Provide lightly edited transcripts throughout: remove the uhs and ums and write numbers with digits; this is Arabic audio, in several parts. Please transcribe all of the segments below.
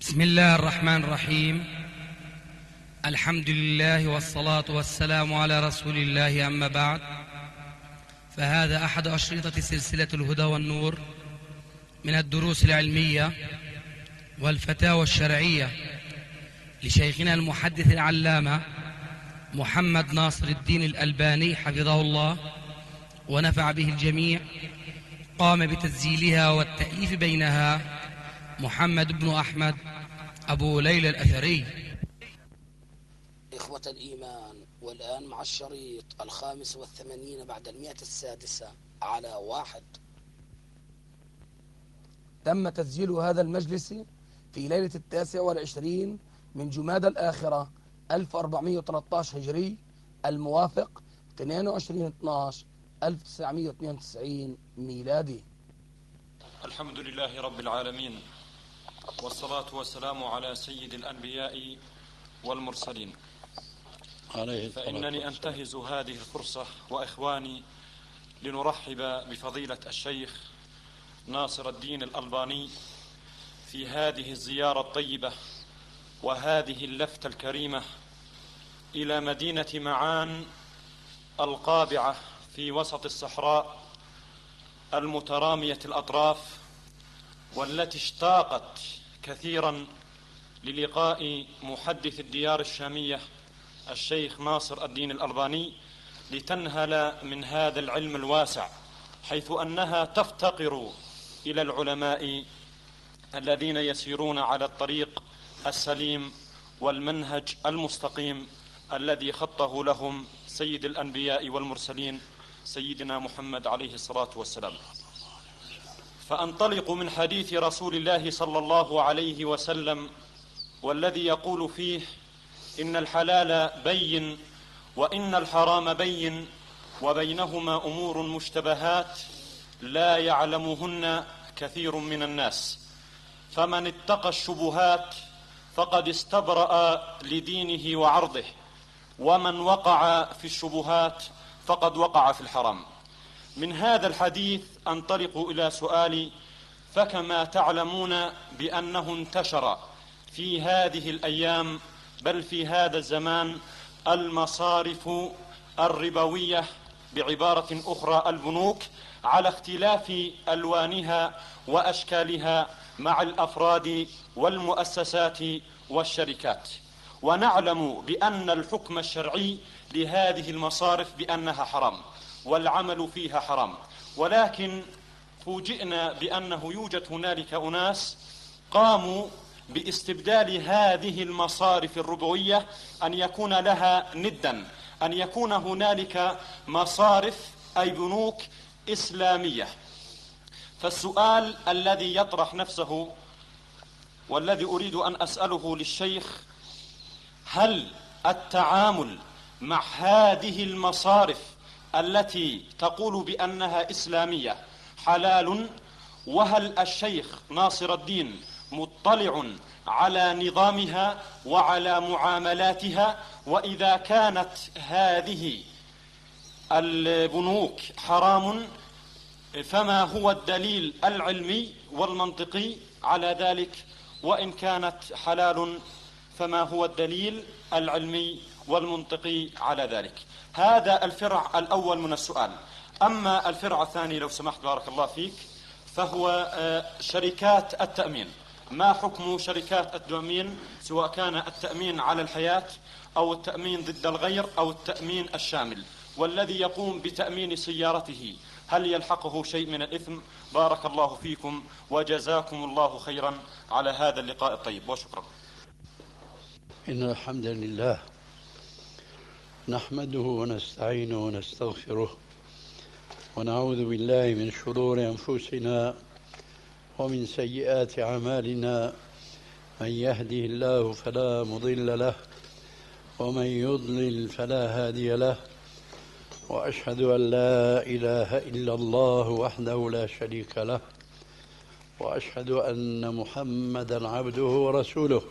بسم الله الرحمن الرحيم. الحمد لله والصلاة والسلام على رسول الله، أما بعد، فهذا أحد أشرطة سلسلة الهدى والنور من الدروس العلمية والفتاوى الشرعية لشيخنا المحدث العلامة محمد ناصر الدين الألباني حفظه الله ونفع به الجميع. قام بتسجيلها والتأليف بينها محمد بن أحمد أبو ليلى الأثري. إخوة الإيمان، والآن مع الشريط 85 بعد 106 على 1. تم تسجيل هذا المجلس في ليلة 29 من جمادى الآخرة 1413 هجري، الموافق 22/12/1992 ميلادي. الحمد لله رب العالمين، والصلاة والسلام على سيد الأنبياء والمرسلين. فإنني أنتهز هذه الفرصة وإخواني لنرحب بفضيلة الشيخ ناصر الدين الألباني في هذه الزيارة الطيبة وهذه اللفتة الكريمة إلى مدينة معان القابعة في وسط الصحراء المترامية الأطراف، والتي اشتاقت كثيرا للقاء محدث الديار الشامية الشيخ ناصر الدين الألباني لتنهل من هذا العلم الواسع، حيث أنها تفتقر إلى العلماء الذين يسيرون على الطريق السليم والمنهج المستقيم الذي خطه لهم سيد الأنبياء والمرسلين سيدنا محمد عليه الصلاة والسلام. فأنطلق من حديث رسول الله صلى الله عليه وسلم، والذي يقول فيه: إن الحلال بين وإن الحرام بين وبينهما أمور مشتبهات لا يعلمهن كثير من الناس، فمن اتقى الشبهات فقد استبرأ لدينه وعرضه، ومن وقع في الشبهات فقد وقع في الحرام. من هذا الحديث أنطلق إلى سؤالي: فكما تعلمون بأنه انتشر في هذه الأيام بل في هذا الزمان المصارف الربوية، بعبارة أخرى البنوك، على اختلاف ألوانها وأشكالها مع الأفراد والمؤسسات والشركات. ونعلم بأن الحكم الشرعي لهذه المصارف بأنها حرام والعمل فيها حرام، ولكن فوجئنا بأنه يوجد هنالك أناس قاموا باستبدال هذه المصارف الربوية أن يكون لها ندا، أن يكون هنالك مصارف أي بنوك إسلامية. فالسؤال الذي يطرح نفسه والذي أريد أن أسأله للشيخ: هل التعامل مع هذه المصارف التي تقول بأنها إسلامية حلال؟ وهل الشيخ ناصر الدين مطلع على نظامها وعلى معاملاتها؟ وإذا كانت هذه البنوك حرام فما هو الدليل العلمي والمنطقي على ذلك؟ وإن كانت حلال فما هو الدليل العلمي والمنطقي على ذلك؟ هذا الفرع الأول من السؤال. أما الفرع الثاني لو سمحت بارك الله فيك، فهو شركات التأمين. ما حكم شركات التأمين، سواء كان التأمين على الحياة أو التأمين ضد الغير أو التأمين الشامل؟ والذي يقوم بتأمين سيارته هل يلحقه شيء من الإثم؟ بارك الله فيكم وجزاكم الله خيرا على هذا اللقاء الطيب، وشكرا. إن الحمد لله نحمده ونستعينه ونستغفره ونعوذ بالله من شرور أنفسنا ومن سيئات أعمالنا، من يهده الله فلا مضل له ومن يضلل فلا هادي له، وأشهد أن لا إله إلا الله وحده لا شريك له، وأشهد أن محمدا عبده ورسوله.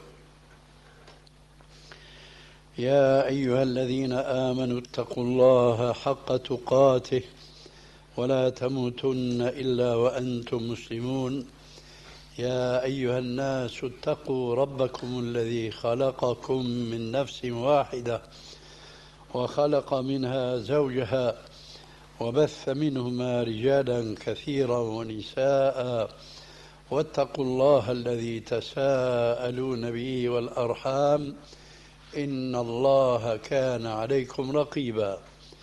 يا أيها الذين آمنوا اتقوا الله حق تقاته ولا تموتن إلا وأنتم مسلمون. يا أيها الناس اتقوا ربكم الذي خلقكم من نفس واحدة وخلق منها زوجها وبث منهما رجالا كثيرا ونساء واتقوا الله الذي تساءلون به والأرحام إن الله كان عليكم رقيبا.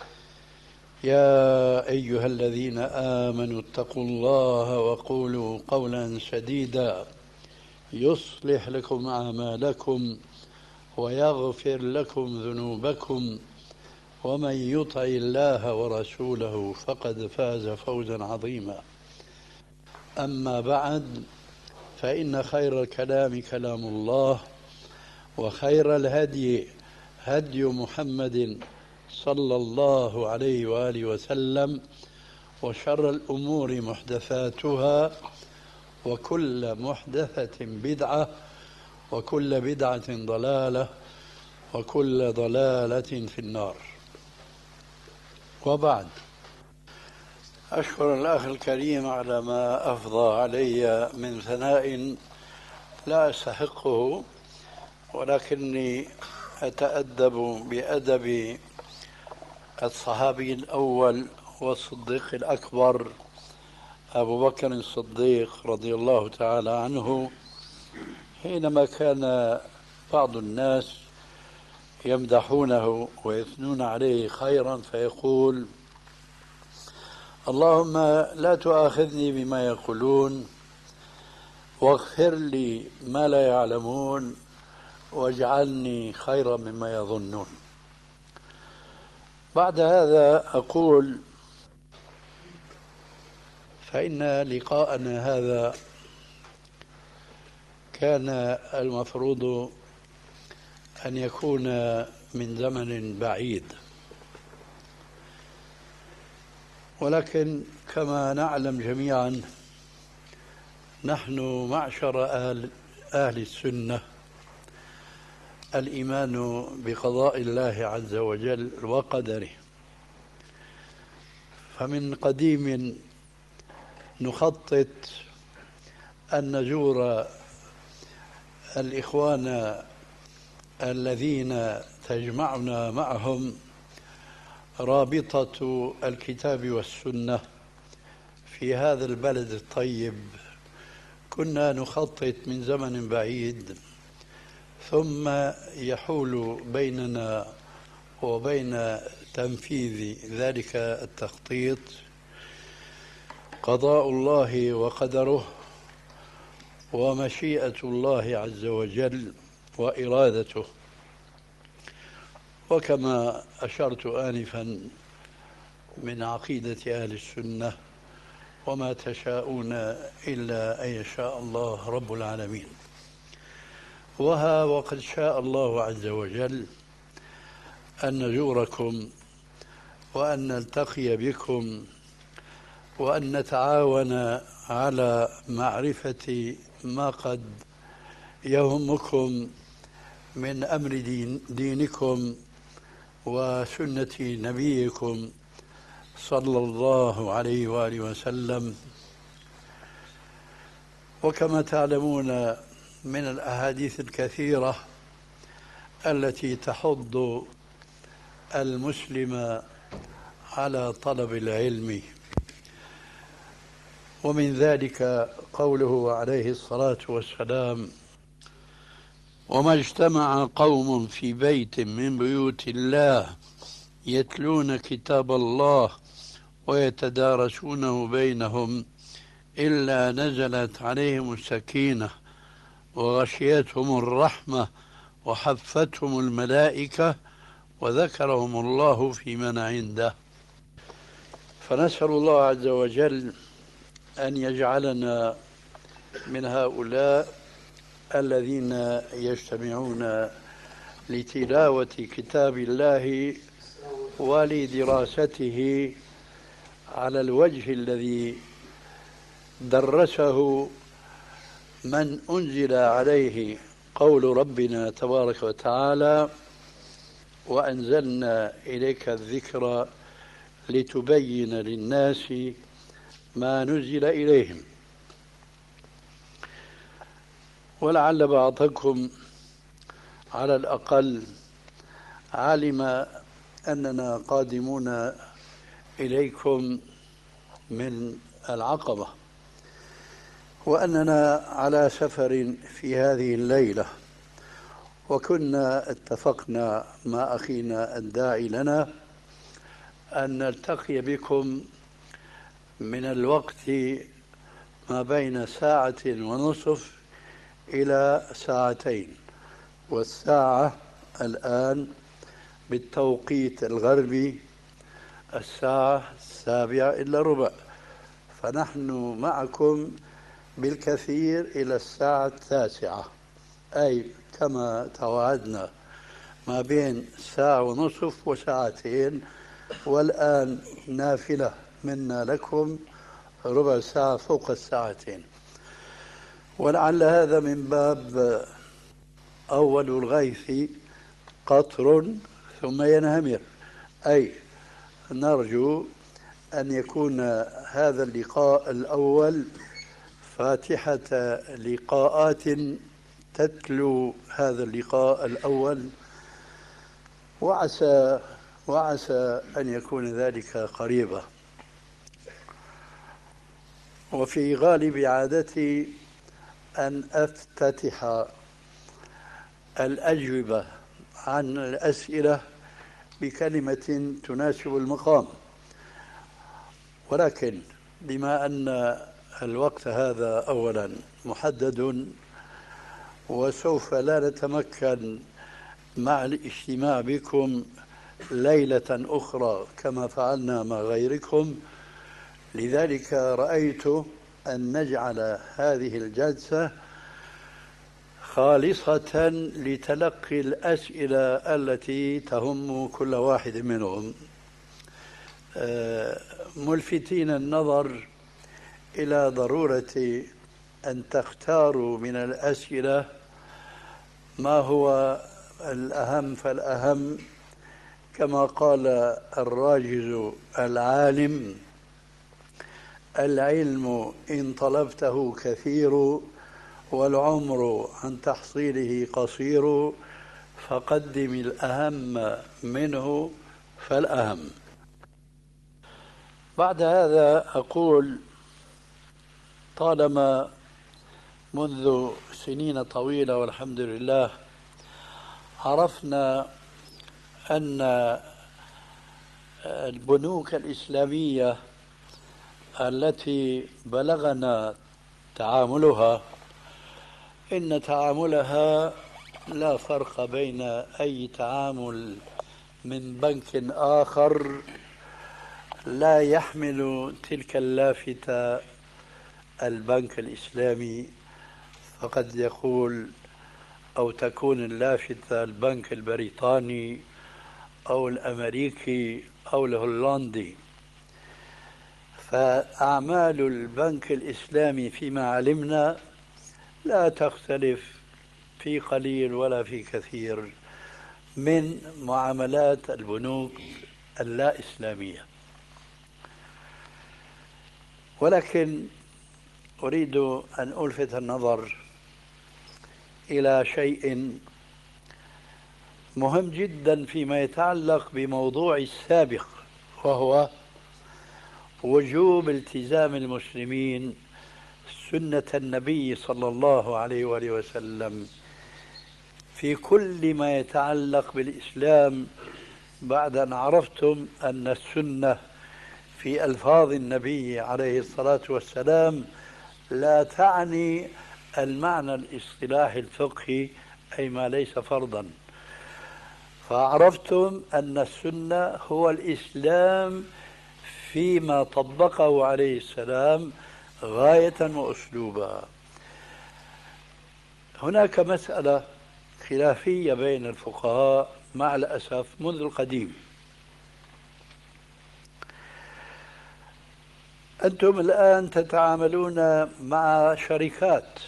يا أيها الذين آمنوا اتقوا الله وقولوا قولا سديدا يصلح لكم أعمالكم ويغفر لكم ذنوبكم ومن يطع الله ورسوله فقد فاز فوزا عظيما. أما بعد، فإن خير الكلام كلام الله وخير الهدي هدي محمد صلى الله عليه وآله وسلم وشر الأمور محدثاتها وكل محدثة بدعة وكل بدعة ضلالة وكل ضلالة في النار. وبعد، أشكر الأخ الكريم على ما أفضى علي من ثناء لا أستحقه، ولكني أتأدب بأدب الصحابي الأول والصديق الأكبر أبو بكر الصديق رضي الله تعالى عنه، حينما كان بعض الناس يمدحونه ويثنون عليه خيرا فيقول: اللهم لا تؤاخذني بما يقولون واغفر لي ما لا يعلمون واجعلني خيرا مما يظنون. بعد هذا أقول: فإن لقاءنا هذا كان المفروض أن يكون من زمن بعيد، ولكن كما نعلم جميعا نحن معشر أهل السنة الإيمان بقضاء الله عز وجل وقدره، فمن قديم نخطط أن نزور الإخوان الذين تجمعنا معهم رابطة الكتاب والسنة في هذا البلد الطيب. كنا نخطط من زمن بعيد، ثم يحول بيننا وبين تنفيذ ذلك التخطيط قضاء الله وقدره ومشيئة الله عز وجل وإرادته. وكما أشرت آنفا من عقيدة أهل السنة: وما تشاءون إلا أن يشاء الله رب العالمين. وها وقد شاء الله عز وجل أن نزوركم وأن نلتقي بكم وأن نتعاون على معرفة ما قد يهمكم من أمر دينكم وسنة نبيكم صلى الله عليه وآله وسلم. وكما تعلمون من الأحاديث الكثيرة التي تحض المسلم على طلب العلم، ومن ذلك قوله عليه الصلاة والسلام: وما اجتمع قوم في بيت من بيوت الله يتلون كتاب الله ويتدارسونه بينهم إلا نزلت عليهم السكينة وغشيتهم الرحمة وحفتهم الملائكة وذكرهم الله في من عنده. فنسأل الله عز وجل أن يجعلنا من هؤلاء الذين يجتمعون لتلاوة كتاب الله ولدراسته على الوجه الذي درسه من أنزل عليه قول ربنا تبارك وتعالى: وأنزلنا إليك الذكر لتبين للناس ما نزل إليهم. ولعل بعضكم على الأقل علم أننا قادمون إليكم من العقبة، وأننا على سفر في هذه الليلة، وكنا اتفقنا مع أخينا الداعي لنا أن نلتقي بكم من الوقت ما بين 1.5 ساعة إلى 2 ساعات، والساعة الآن بالتوقيت الغربي 7:45، فنحن معكم بالكثير إلى 9:00، أي كما توعدنا ما بين 1.5 ساعة و2، والآن نافلة منا لكم ربع ساعة فوق 2 ساعات. ولعل هذا من باب أول الغيث قطر ثم ينهمر، أي نرجو أن يكون هذا اللقاء الأول فاتحة لقاءات تتلو هذا اللقاء الأول، وعسى أن يكون ذلك قريبا. وفي غالب عادتي أن أفتتح الأجوبة عن الأسئلة بكلمة تناسب المقام، ولكن بما أن الوقت هذا أولا محدد، وسوف لا نتمكن مع الاجتماع بكم ليلة أخرى كما فعلنا مع غيركم، لذلك رأيت أن نجعل هذه الجلسة خالصة لتلقي الأسئلة التي تهم كل واحد منهم، ملفتين النظر إلى ضرورة أن تختاروا من الأسئلة ما هو الأهم فالأهم، كما قال الراجز العالم: العلم إن طلبته كثير، والعمر عن تحصيله قصير، فقدم الأهم منه فالأهم. بعد هذا أقول: طالما منذ سنين طويلة والحمد لله عرفنا أن البنوك الإسلامية التي بلغنا تعاملها، إن تعاملها لا فرق بين أي تعامل من بنك آخر لا يحمل تلك اللافتة البنك الإسلامي، فقد يقول أو تكون اللافتة البنك البريطاني أو الأمريكي أو الهولندي. فأعمال البنك الإسلامي فيما علمنا لا تختلف في قليل ولا في كثير من معاملات البنوك اللا إسلامية. ولكن أريد أن ألفت النظر إلى شيء مهم جدا فيما يتعلق بموضوع السابق، وهو وجوب التزام المسلمين سنة النبي صلى الله عليه وآله وسلم في كل ما يتعلق بالإسلام، بعد أن عرفتم أن السنة في ألفاظ النبي عليه الصلاة والسلام لا تعني المعنى الاصطلاحي الفقهي، أي ما ليس فرضا. فعرفتم أن السنة هو الإسلام فيما طبقه عليه السلام غاية وأسلوبا. هناك مسألة خلافية بين الفقهاء مع الأسف منذ القديم. أنتم الآن تتعاملون مع شركات،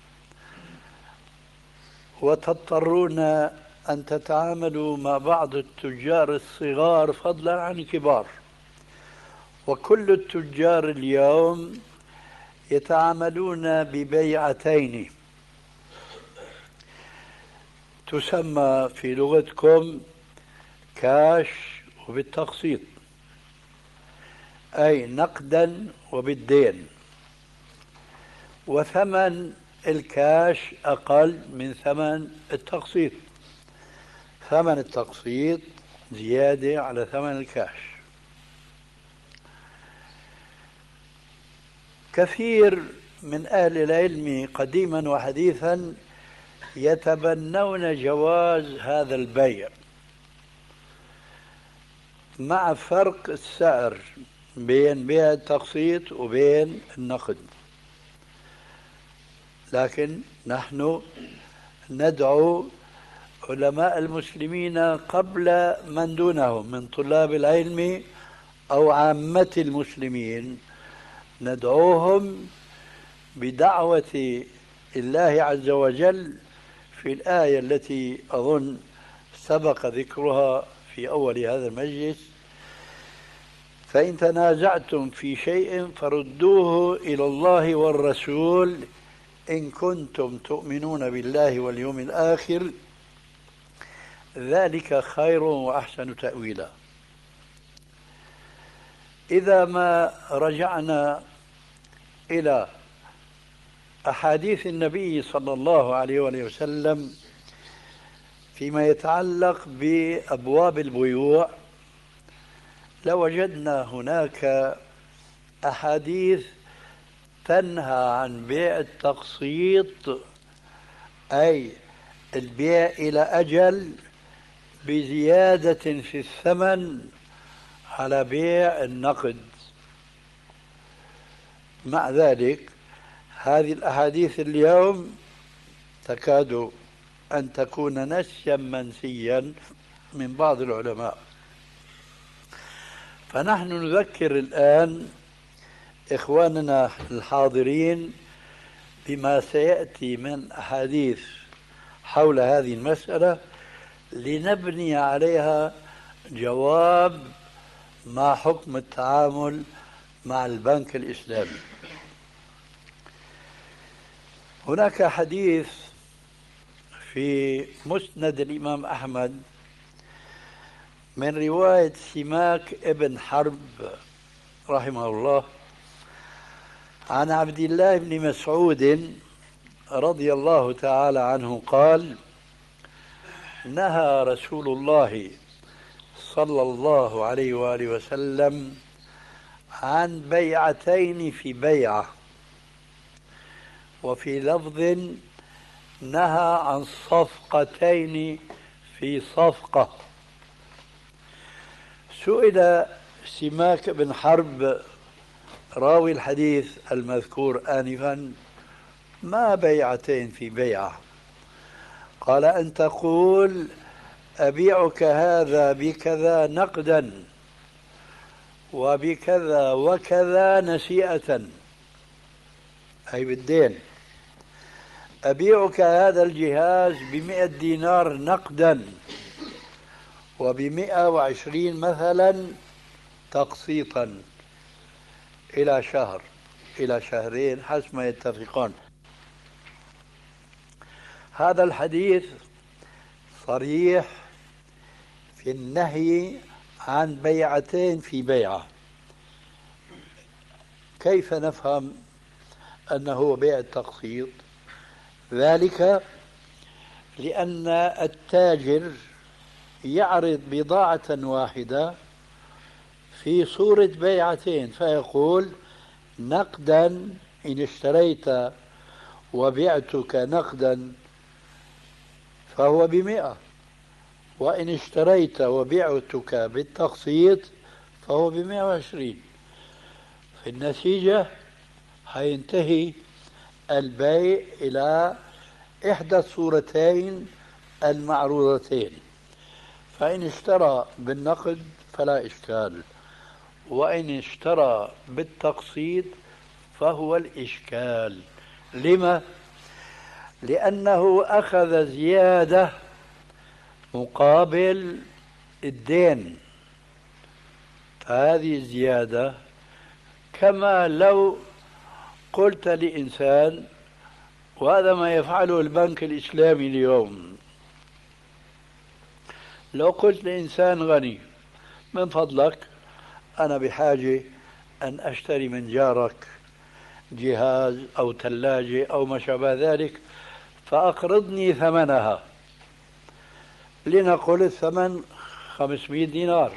وتضطرون أن تتعاملوا مع بعض التجار الصغار فضلا عن الكبار، وكل التجار اليوم يتعاملون ببيعتين: تسمى في لغتكم كاش وبالتقسيط، أي نقدا وبالدين، وثمن الكاش أقل من ثمن التقسيط. ثمن التقسيط زيادة على ثمن الكاش. كثير من أهل العلم قديما وحديثا يتبنون جواز هذا البيع مع فرق السعر بين بيع التقسيط وبين النقد، لكن نحن ندعو علماء المسلمين قبل من دونهم من طلاب العلم أو عامة المسلمين، ندعوهم بدعوة الله عز وجل في الآية التي أظن سبق ذكرها في أول هذا المجلس: فإن تنازعتم في شيء فردوه إلى الله والرسول إن كنتم تؤمنون بالله واليوم الآخر ذلك خير وأحسن تأويلا. إذا ما رجعنا إلى أحاديث النبي صلى الله عليه وسلم فيما يتعلق بأبواب البيوع، لوجدنا هناك أحاديث تنهى عن بيع التقسيط، أي البيع إلى أجل بزيادة في الثمن على بيع النقد. مع ذلك هذه الأحاديث اليوم تكاد أن تكون نسيا منسيا من بعض العلماء. فنحن نذكر الآن إخواننا الحاضرين بما سيأتي من أحاديث حول هذه المسألة لنبني عليها جواب ما حكم التعامل مع البنك الإسلامي. هناك حديث في مسند الإمام أحمد من رواية سماك ابن حرب رحمه الله عن عبد الله بن مسعود رضي الله تعالى عنه قال: نهى رسول الله صلى الله عليه وآله وسلم عن بيعتين في بيعة، وفي لفظ نهى عن صفقتين في صفقة. سئل سماك بن حرب راوي الحديث المذكور آنفا: ما بيعتين في بيعة؟ قال: أن تقول أبيعك هذا بكذا نقدا وبكذا وكذا نسيئة، أي بالدين. أبيعك هذا الجهاز ب100 دينار نقدا وب120 مثلا تقسيطا إلى شهر إلى شهرين حسب ما يتفقون. هذا الحديث صريح في النهي عن بيعتين في بيعة. كيف نفهم أنه بيع التقسيط؟ ذلك لأن التاجر يعرض بضاعة واحدة في صورة بيعتين، فيقول: نقدا إن اشتريت وبعتك نقدا فهو ب100، وإن اشتريت وبعتك بالتقسيط فهو ب120. في النتيجة حينتهي البيع إلى إحدى الصورتين المعروضتين، فإن اشترى بالنقد فلا إشكال، وإن اشترى بالتقسيط فهو الإشكال. لما؟ لأنه أخذ زيادة مقابل الدين. هذه الزيادة كما لو قلت لإنسان، وهذا ما يفعله البنك الإسلامي اليوم، لو قلت لإنسان غني من فضلك أنا بحاجة أن أشتري من جارك جهاز أو ثلاجة أو ما شابه ذلك فأقرضني ثمنها، لنقل الثمن 500 دينار،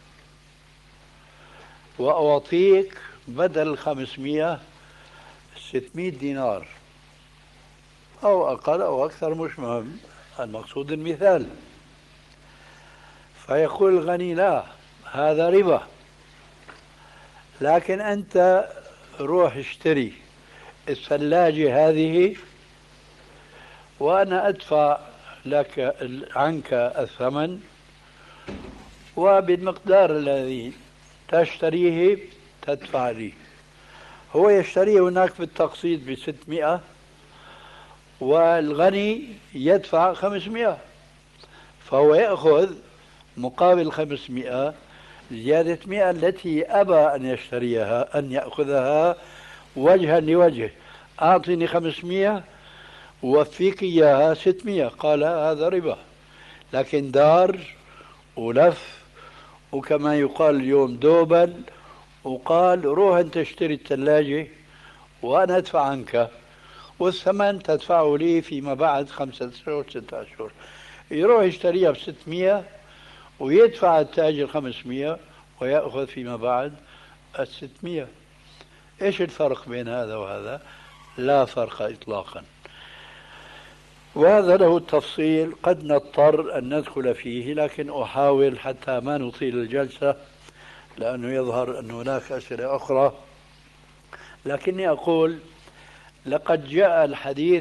وأعطيك بدل 500 600 دينار أو أقل أو أكثر، مش مهم، المقصود المثال. فيقول الغني لا، هذا ربا، لكن أنت روح اشتري الثلاجة هذه وأنا أدفع لك عنك الثمن، وبالمقدار الذي تشتريه تدفع لي. هو يشتريه هناك بالتقسيط ب600 والغني يدفع 500، فهو يأخذ مقابل 500 زيادة 100 التي أبى أن يشتريها، أن يأخذها وجها لوجه. أعطني 500 ووفيك إياها 600، قال هذا ربا. لكن دار ولف، وكما يقال اليوم دوبل، وقال روح أنت اشتري الثلاجة وأنا أدفع عنك، والثمن تدفعه لي فيما بعد 5 أشهر 6 أشهر. يروح يشتريها ب600 ويدفع التاجر 500 ويأخذ فيما بعد 600. إيش الفرق بين هذا وهذا؟ لا فرق إطلاقا. وهذا له تفصيل قد نضطر أن ندخل فيه، لكن أحاول حتى ما نطيل الجلسة، لأنه يظهر أن هناك أسئلة أخرى. لكني أقول لقد جاء الحديث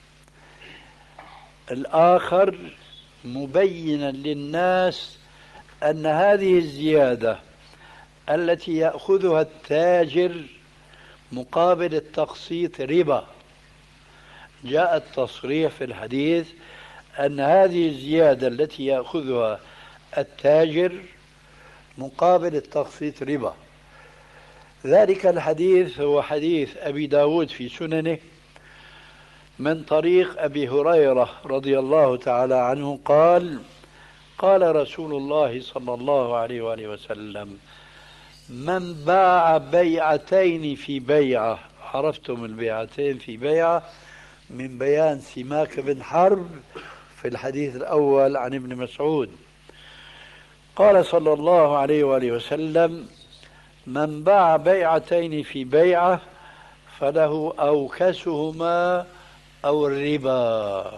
الآخر مبينا للناس أن هذه الزيادة التي يأخذها التاجر مقابل التقسيط ربا. جاء التصريح في الحديث أن هذه الزيادة التي يأخذها التاجر مقابل التقسيط ربا. ذلك الحديث هو حديث أبي داود في سننه من طريق أبي هريرة رضي الله تعالى عنه قال: قال رسول الله صلى الله عليه وآله وسلم: من باع بيعتين في بيعة. عرفتم البيعتين في بيعة من بيان سماك بن حرب في الحديث الأول عن ابن مسعود. قال صلى الله عليه وآله وسلم: من باع بيعتين في بيعة فله أوكسهما أو الربا.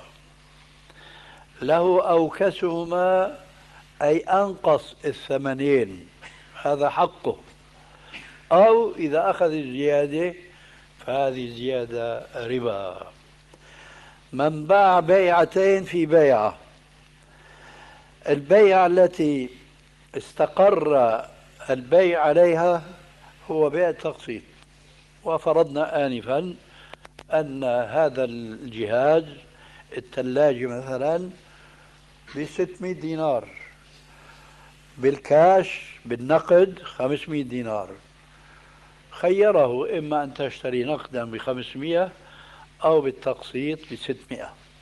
له أوكسهما أي أنقص الثمنين، هذا حقه، أو إذا أخذ الزيادة فهذه زيادة ربا. من باع بيعتين في بيعة، البيعة التي استقر البيع عليها هو بيع التقسيط. وفرضنا آنفا أن هذا الجهاز الثلاجة مثلا ب600 دينار، بالكاش بالنقد 500 دينار. خيره إما أن تشتري نقدا ب500 أو بالتقسيط ب600.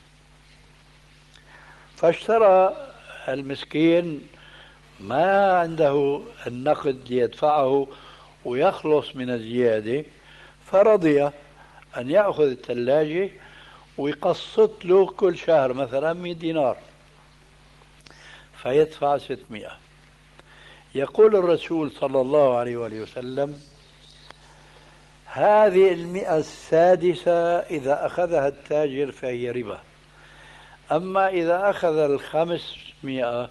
فاشترى المسكين ما عنده النقد ليدفعه ويخلص من الزيادة، فرضي أن يأخذ الثلاجة ويقسط له كل شهر مثلا 100 دينار فيدفع 600. يقول الرسول صلى الله عليه وآله وسلم: هذه 100 السادسة إذا أخذها التاجر فهي ربا، أما إذا أخذ 500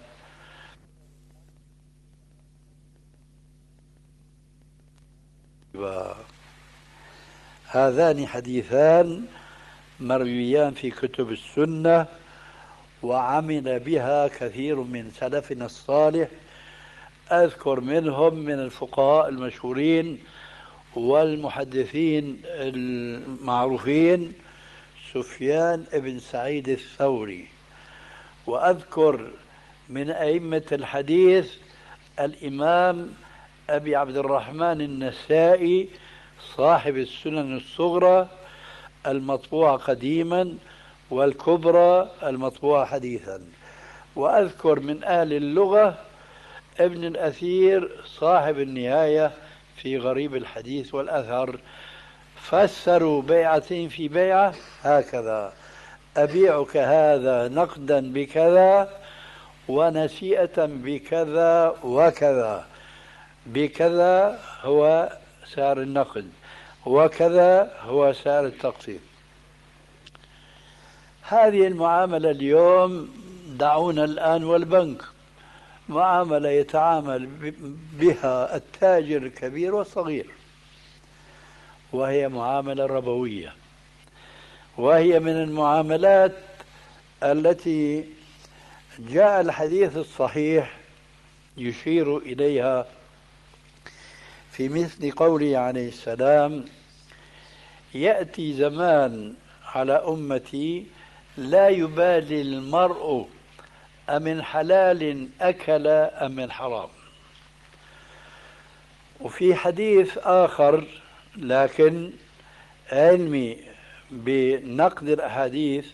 هذان حديثان مرويان في كتب السنة، وعمل بها كثير من سلفنا الصالح. أذكر منهم من الفقهاء المشهورين والمحدثين المعروفين سفيان بن سعيد الثوري، وأذكر من أئمة الحديث الإمام أبي عبد الرحمن النسائي صاحب السنن الصغرى المطبوعة قديما والكبرى المطبوعة حديثا. وأذكر من أهل اللغة ابن الأثير صاحب النهاية في غريب الحديث والأثر، فسروا بيعتين في بيعة هكذا: أبيعك هذا نقدا بكذا ونسيئة بكذا وكذا، بكذا هو سعر النقد وكذا هو سعر التقسيط. هذه المعاملة اليوم دعونا الآن والبنك، معاملة يتعامل بها التاجر الكبير والصغير، وهي معاملة ربوية، وهي من المعاملات التي جاء الحديث الصحيح يشير إليها في مثل قوله عليه السلام: يأتي زمان على أمتي لا يبالي المرء أمن حلال أكل أم من حرام. وفي حديث آخر لكن علمي بنقد الأحاديث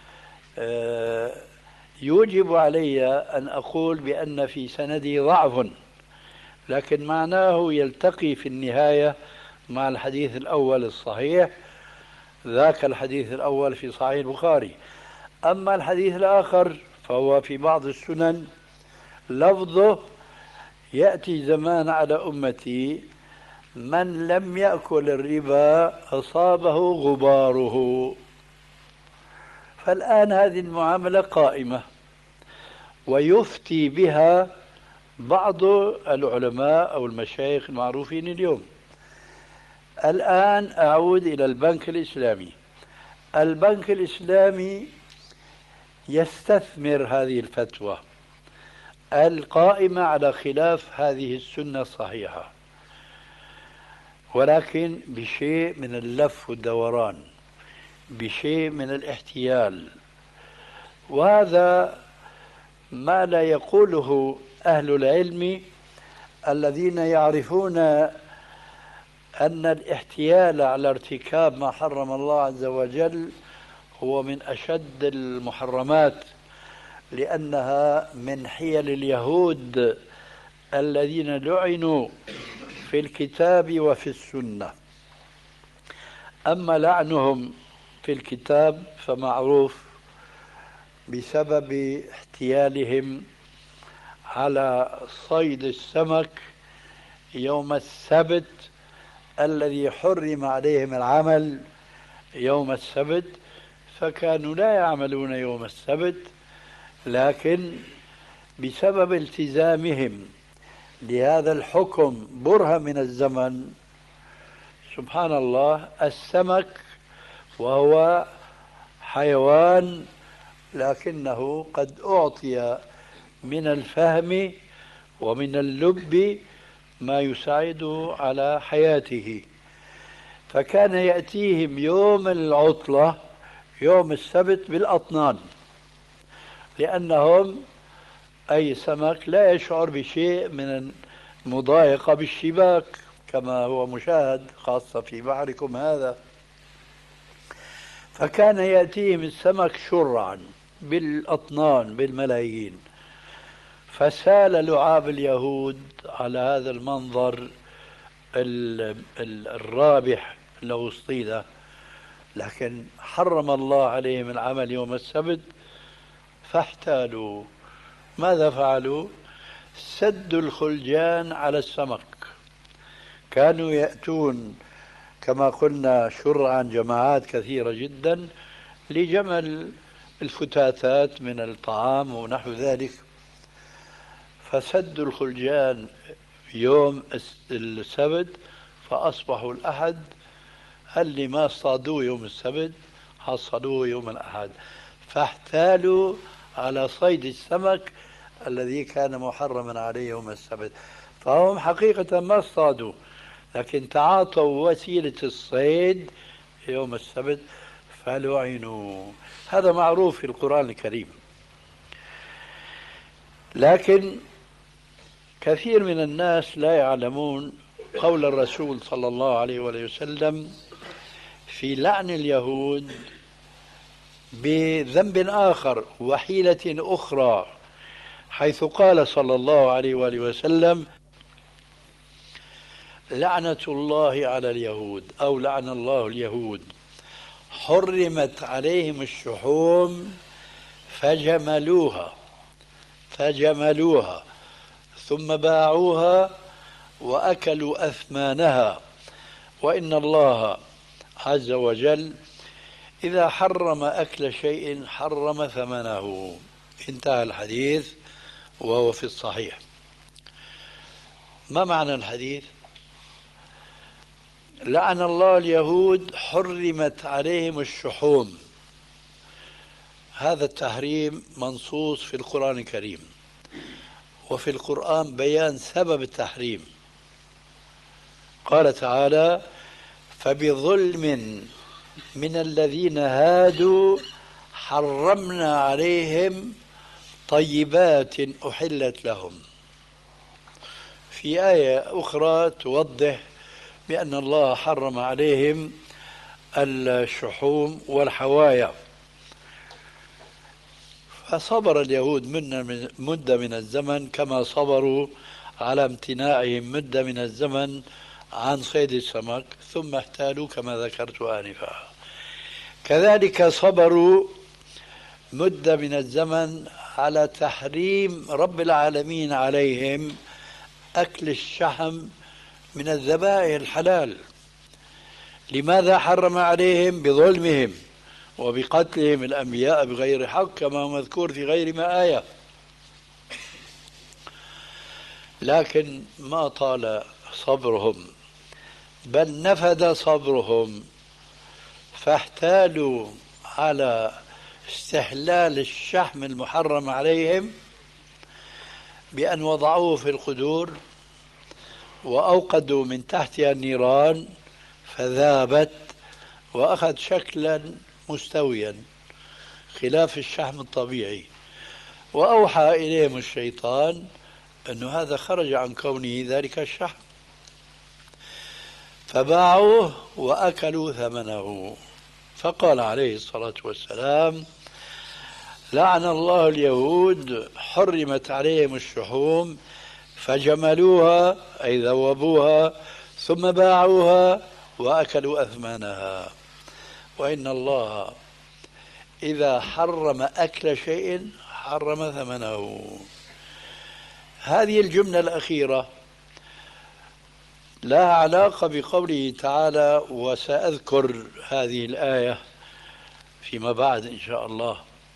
يوجب علي أن أقول بأن في سندي ضعف، لكن معناه يلتقي في النهاية مع الحديث الأول الصحيح، ذاك الحديث الأول في صحيح البخاري. أما الحديث الآخر فهو في بعض السنن لفظه: يأتي زمان على أمتي من لم يأكل الربا أصابه غباره. فالآن هذه المعاملة قائمة ويفتي بها بعض العلماء أو المشايخ المعروفين اليوم. الآن أعود إلى البنك الإسلامي. البنك الإسلامي يستثمر هذه الفتوى القائمة على خلاف هذه السنة الصحيحة، ولكن بشيء من اللف والدوران، بشيء من الاحتيال، وهذا ما لا يقوله أهل العلم الذين يعرفون أن الاحتيال على ارتكاب ما حرم الله عز وجل هو من أشد المحرمات، لأنها من حيل اليهود الذين لعنوا في الكتاب وفي السنة. أما لعنهم في الكتاب فمعروف بسبب احتيالهم على صيد السمك يوم السبت الذي حرم عليهم العمل يوم السبت، فكانوا لا يعملون يوم السبت، لكن بسبب التزامهم لهذا الحكم برهة من الزمن، سبحان الله، السمك وهو حيوان لكنه قد أعطي من الفهم ومن اللب ما يساعد على حياته، فكان يأتيهم يوم العطلة يوم السبت بالأطنان، لأنهم أي سمك لا يشعر بشيء من المضايقة بالشباك كما هو مشاهد خاصة في بحركم هذا، فكان يأتيهم السمك شرعا بالأطنان بالملايين. فسال لعاب اليهود على هذا المنظر الرابح لو اصطيد، لكن حرم الله عليهم العمل يوم السبت فاحتالوا. ماذا فعلوا؟ سدوا الخلجان على السمك، كانوا يأتون كما قلنا شرعا جماعات كثيرة جدا لجمل الفتاتات من الطعام ونحو ذلك، فسدوا الخلجان يوم السبت فأصبحوا الأحد اللي ما اصطادوه يوم السبت حصلوه يوم الأحد، فاحتالوا على صيد السمك الذي كان محرما عليه يوم السبت. فهم حقيقة ما اصطادوا، لكن تعاطوا وسيلة الصيد يوم السبت فلعنوا. هذا معروف في القرآن الكريم. لكن كثير من الناس لا يعلمون قول الرسول صلى الله عليه وسلم في لعن اليهود بذنب آخر وحيلة أخرى حيث قال صلى الله عليه وآله وسلم: لعنة الله على اليهود، أو لعن الله اليهود، حرمت عليهم الشحوم فجملوها ثم باعوها وأكلوا أثمانها، وإن الله عز وجل إذا حرم أكل شيء حرم ثمنه. انتهى الحديث وهو في الصحيح. ما معنى الحديث؟ لعن الله اليهود، حرمت عليهم الشحوم. هذا التحريم منصوص في القرآن الكريم، وفي القرآن بيان سبب التحريم. قال تعالى: فبظلم من الذين هادوا حرمنا عليهم طيبات أحلت لهم. في آية أخرى توضح بأن الله حرم عليهم الشحوم والحوايا. فصبر اليهود مدة من الزمن كما صبروا على امتناعهم مدة من الزمن عن صيد السمك، ثم احتالوا كما ذكرت آنفا. كذلك صبروا مدة من الزمن على تحريم رب العالمين عليهم أكل الشحم من الذبائح الحلال. لماذا حرم عليهم؟ بظلمهم وبقتلهم الأنبياء بغير حق، كما هو مذكور في غير ما آية. لكن ما طال صبرهم، بل نفد صبرهم، فاحتالوا على استحلال الشحم المحرم عليهم بأن وضعوه في القدور وأوقدوا من تحتها النيران فذابت وأخذ شكلا مستويا خلاف الشحم الطبيعي، وأوحى إليهم الشيطان أن هذا خرج عن كونه ذلك الشحم، فباعوه وأكلوا ثمنه. فقال عليه الصلاة والسلام: لعن الله اليهود، حرمت عليهم الشحوم فجملوها أي ذوبوها ثم باعوها وأكلوا أثمانها، وإن الله إذا حرم أكل شيء حرم ثمنه. هذه الجملة الأخيرة لها علاقة بقوله تعالى، وسأذكر هذه الآية فيما بعد إن شاء الله: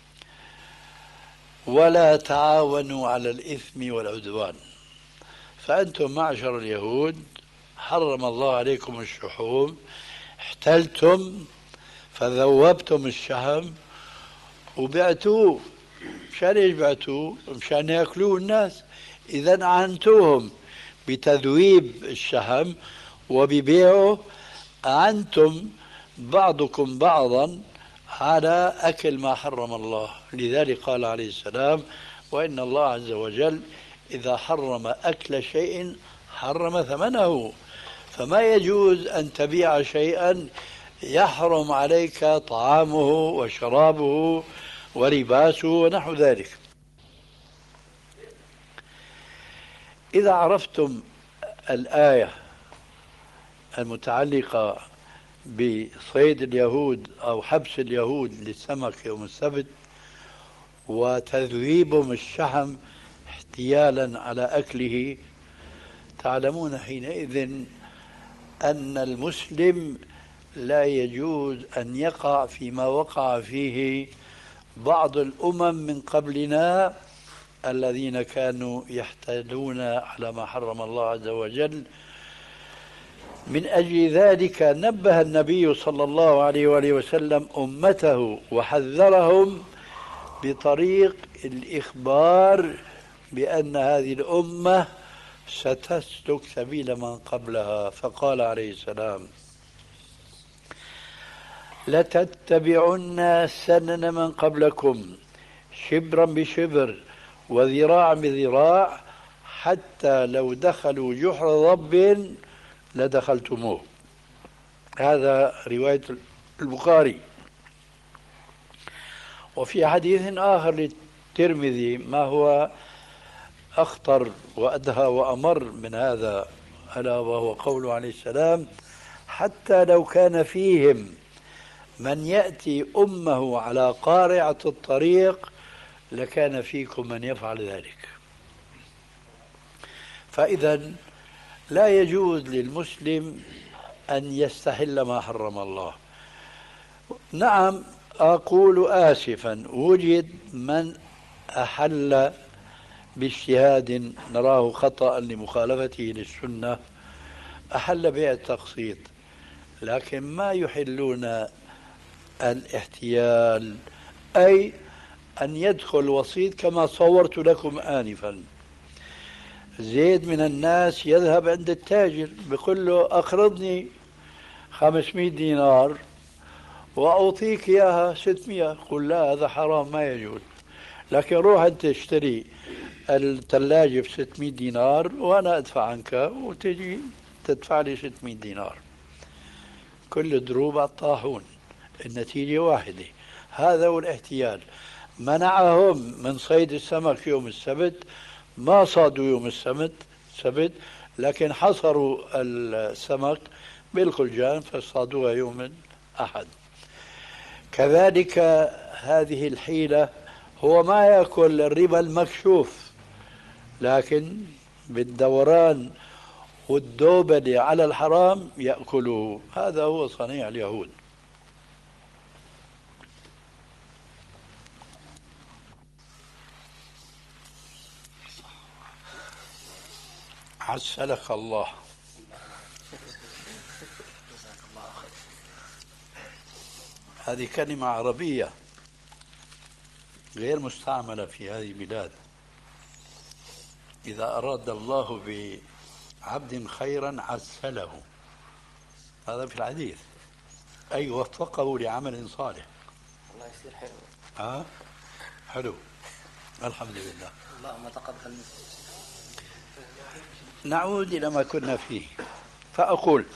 ولا تعاونوا على الإثم والعدوان. فأنتم معشر اليهود حرم الله عليكم الشحوم، احتلتم فذوبتم الشحم وبعتوه. مشان ايش بعتوه؟ مشان ياكلوه الناس. إذا أعنتوهم بتذويب الشحم وببيعه، أعنتم بعضكم بعضا على أكل ما حرم الله. لذلك قال عليه السلام: وإن الله عز وجل إذا حرم أكل شيء حرم ثمنه. فما يجوز أن تبيع شيئا يحرم عليك طعامه وشرابه ولباسه ونحو ذلك. إذا عرفتم الآية المتعلقة بصيد اليهود أو حبس اليهود للسمك يوم السبت وتذويبهم الشحم احتيالا على أكله، تعلمون حينئذ أن المسلم لا يجوز أن يقع فيما وقع فيه بعض الأمم من قبلنا الذين كانوا يحتالون على ما حرم الله عز وجل. من أجل ذلك نبه النبي صلى الله عليه وآله وسلم أمته وحذرهم بطريق الإخبار بأن هذه الأمة ستسلك سبيل من قبلها. فقال عليه السلام: لتتبعن سنن من قبلكم شبرا بشبر وذراعا بذراع حتى لو دخلوا جحر ضب لدخلتموه. هذا رواية البخاري. وفي حديث آخر للترمذي ما هو أخطر وأدهى وأمر من هذا، ألا وهو قوله عليه السلام: حتى لو كان فيهم من يأتي أمه على قارعة الطريق لكان فيكم من يفعل ذلك. فإذا لا يجوز للمسلم أن يستحل ما حرم الله. نعم، أقول آسفا، وجد من أحل باجتهاد نراه خطأ لمخالفته للسنة، أحل بيع التقسيط، لكن ما يحلون الاحتيال، أي أن يدخل وسيط كما صورت لكم آنفا. زيد من الناس يذهب عند التاجر بيقول له: أقرضني 500 دينار وأعطيك إياها 600. قل: لا، هذا حرام ما يجوز. لكن روح أنت اشتري الثلاجة ب 600 دينار وأنا أدفع عنك، وتجي تدفع لي 600 دينار. كل دروب على الطاحون، النتيجة واحدة. هذا هو الاحتيال. منعهم من صيد السمك يوم السبت، ما صادوا يوم السبت، لكن حصروا السمك بالخلجان فصادوها يوم الأحد. كذلك هذه الحيلة، هو ما يأكل الربا المكشوف، لكن بالدوران والدوبلة على الحرام يأكله. هذا هو صنيع اليهود. عسلك الله. هذه كلمة عربية غير مستعملة في هذه البلاد. إذا أراد الله بعبد خيرا عسله، هذا في الحديث، أي وفقه لعمل صالح. الله يصير حلو. حلو، الحمد لله. اللهم تقبل منه. نعود إلى ما كنا فيه، فأقول: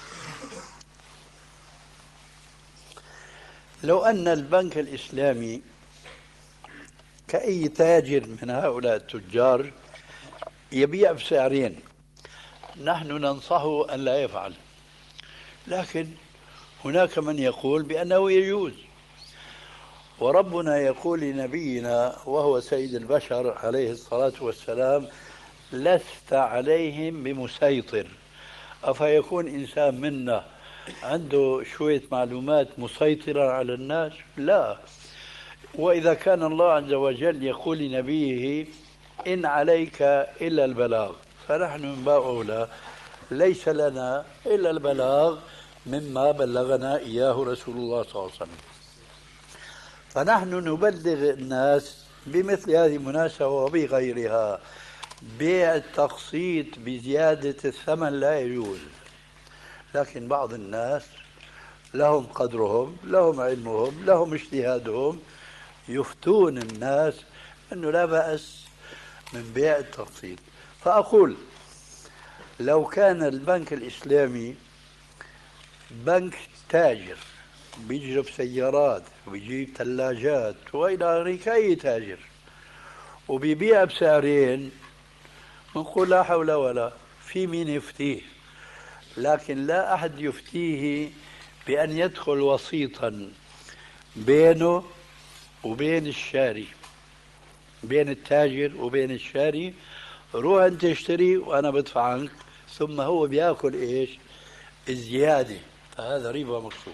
لو أن البنك الإسلامي كأي تاجر من هؤلاء التجار يبيع بسعرين، نحن ننصحه أن لا يفعل، لكن هناك من يقول بأنه يجوز. وربنا يقول لنبينا وهو سيد البشر عليه الصلاة والسلام: لست عليهم بمسيطر. أفيكون إنسان منا عنده شوية معلومات مسيطرة على الناس؟ لا. وإذا كان الله عز وجل يقول لنبيه: إن عليك إلا البلاغ، فنحن من باب أولى ليس لنا إلا البلاغ مما بلغنا إياه رسول الله صلى الله عليه وسلم. فنحن نبلغ الناس بمثل هذه المناسبة وبغيرها. بيع التقسيط بزيادة الثمن لا يجوز، لكن بعض الناس لهم قدرهم، لهم علمهم، لهم اجتهادهم، يفتون الناس أنه لا بأس من بيع التقسيط. فأقول: لو كان البنك الإسلامي بنك تاجر بيجيب سيارات وبيجيب ثلاجات وإلى آخره كأي تاجر، وبيبيع بسعرين، نقول لا حول ولا، في مين يفتيه. لكن لا أحد يفتيه بأن يدخل وسيطا بينه وبين الشاري، بين التاجر وبين الشاري: روح أنت اشتري وأنا بدفع عنك، ثم هو بيأكل إيش؟ الزيادة. فهذا ربا مكسور.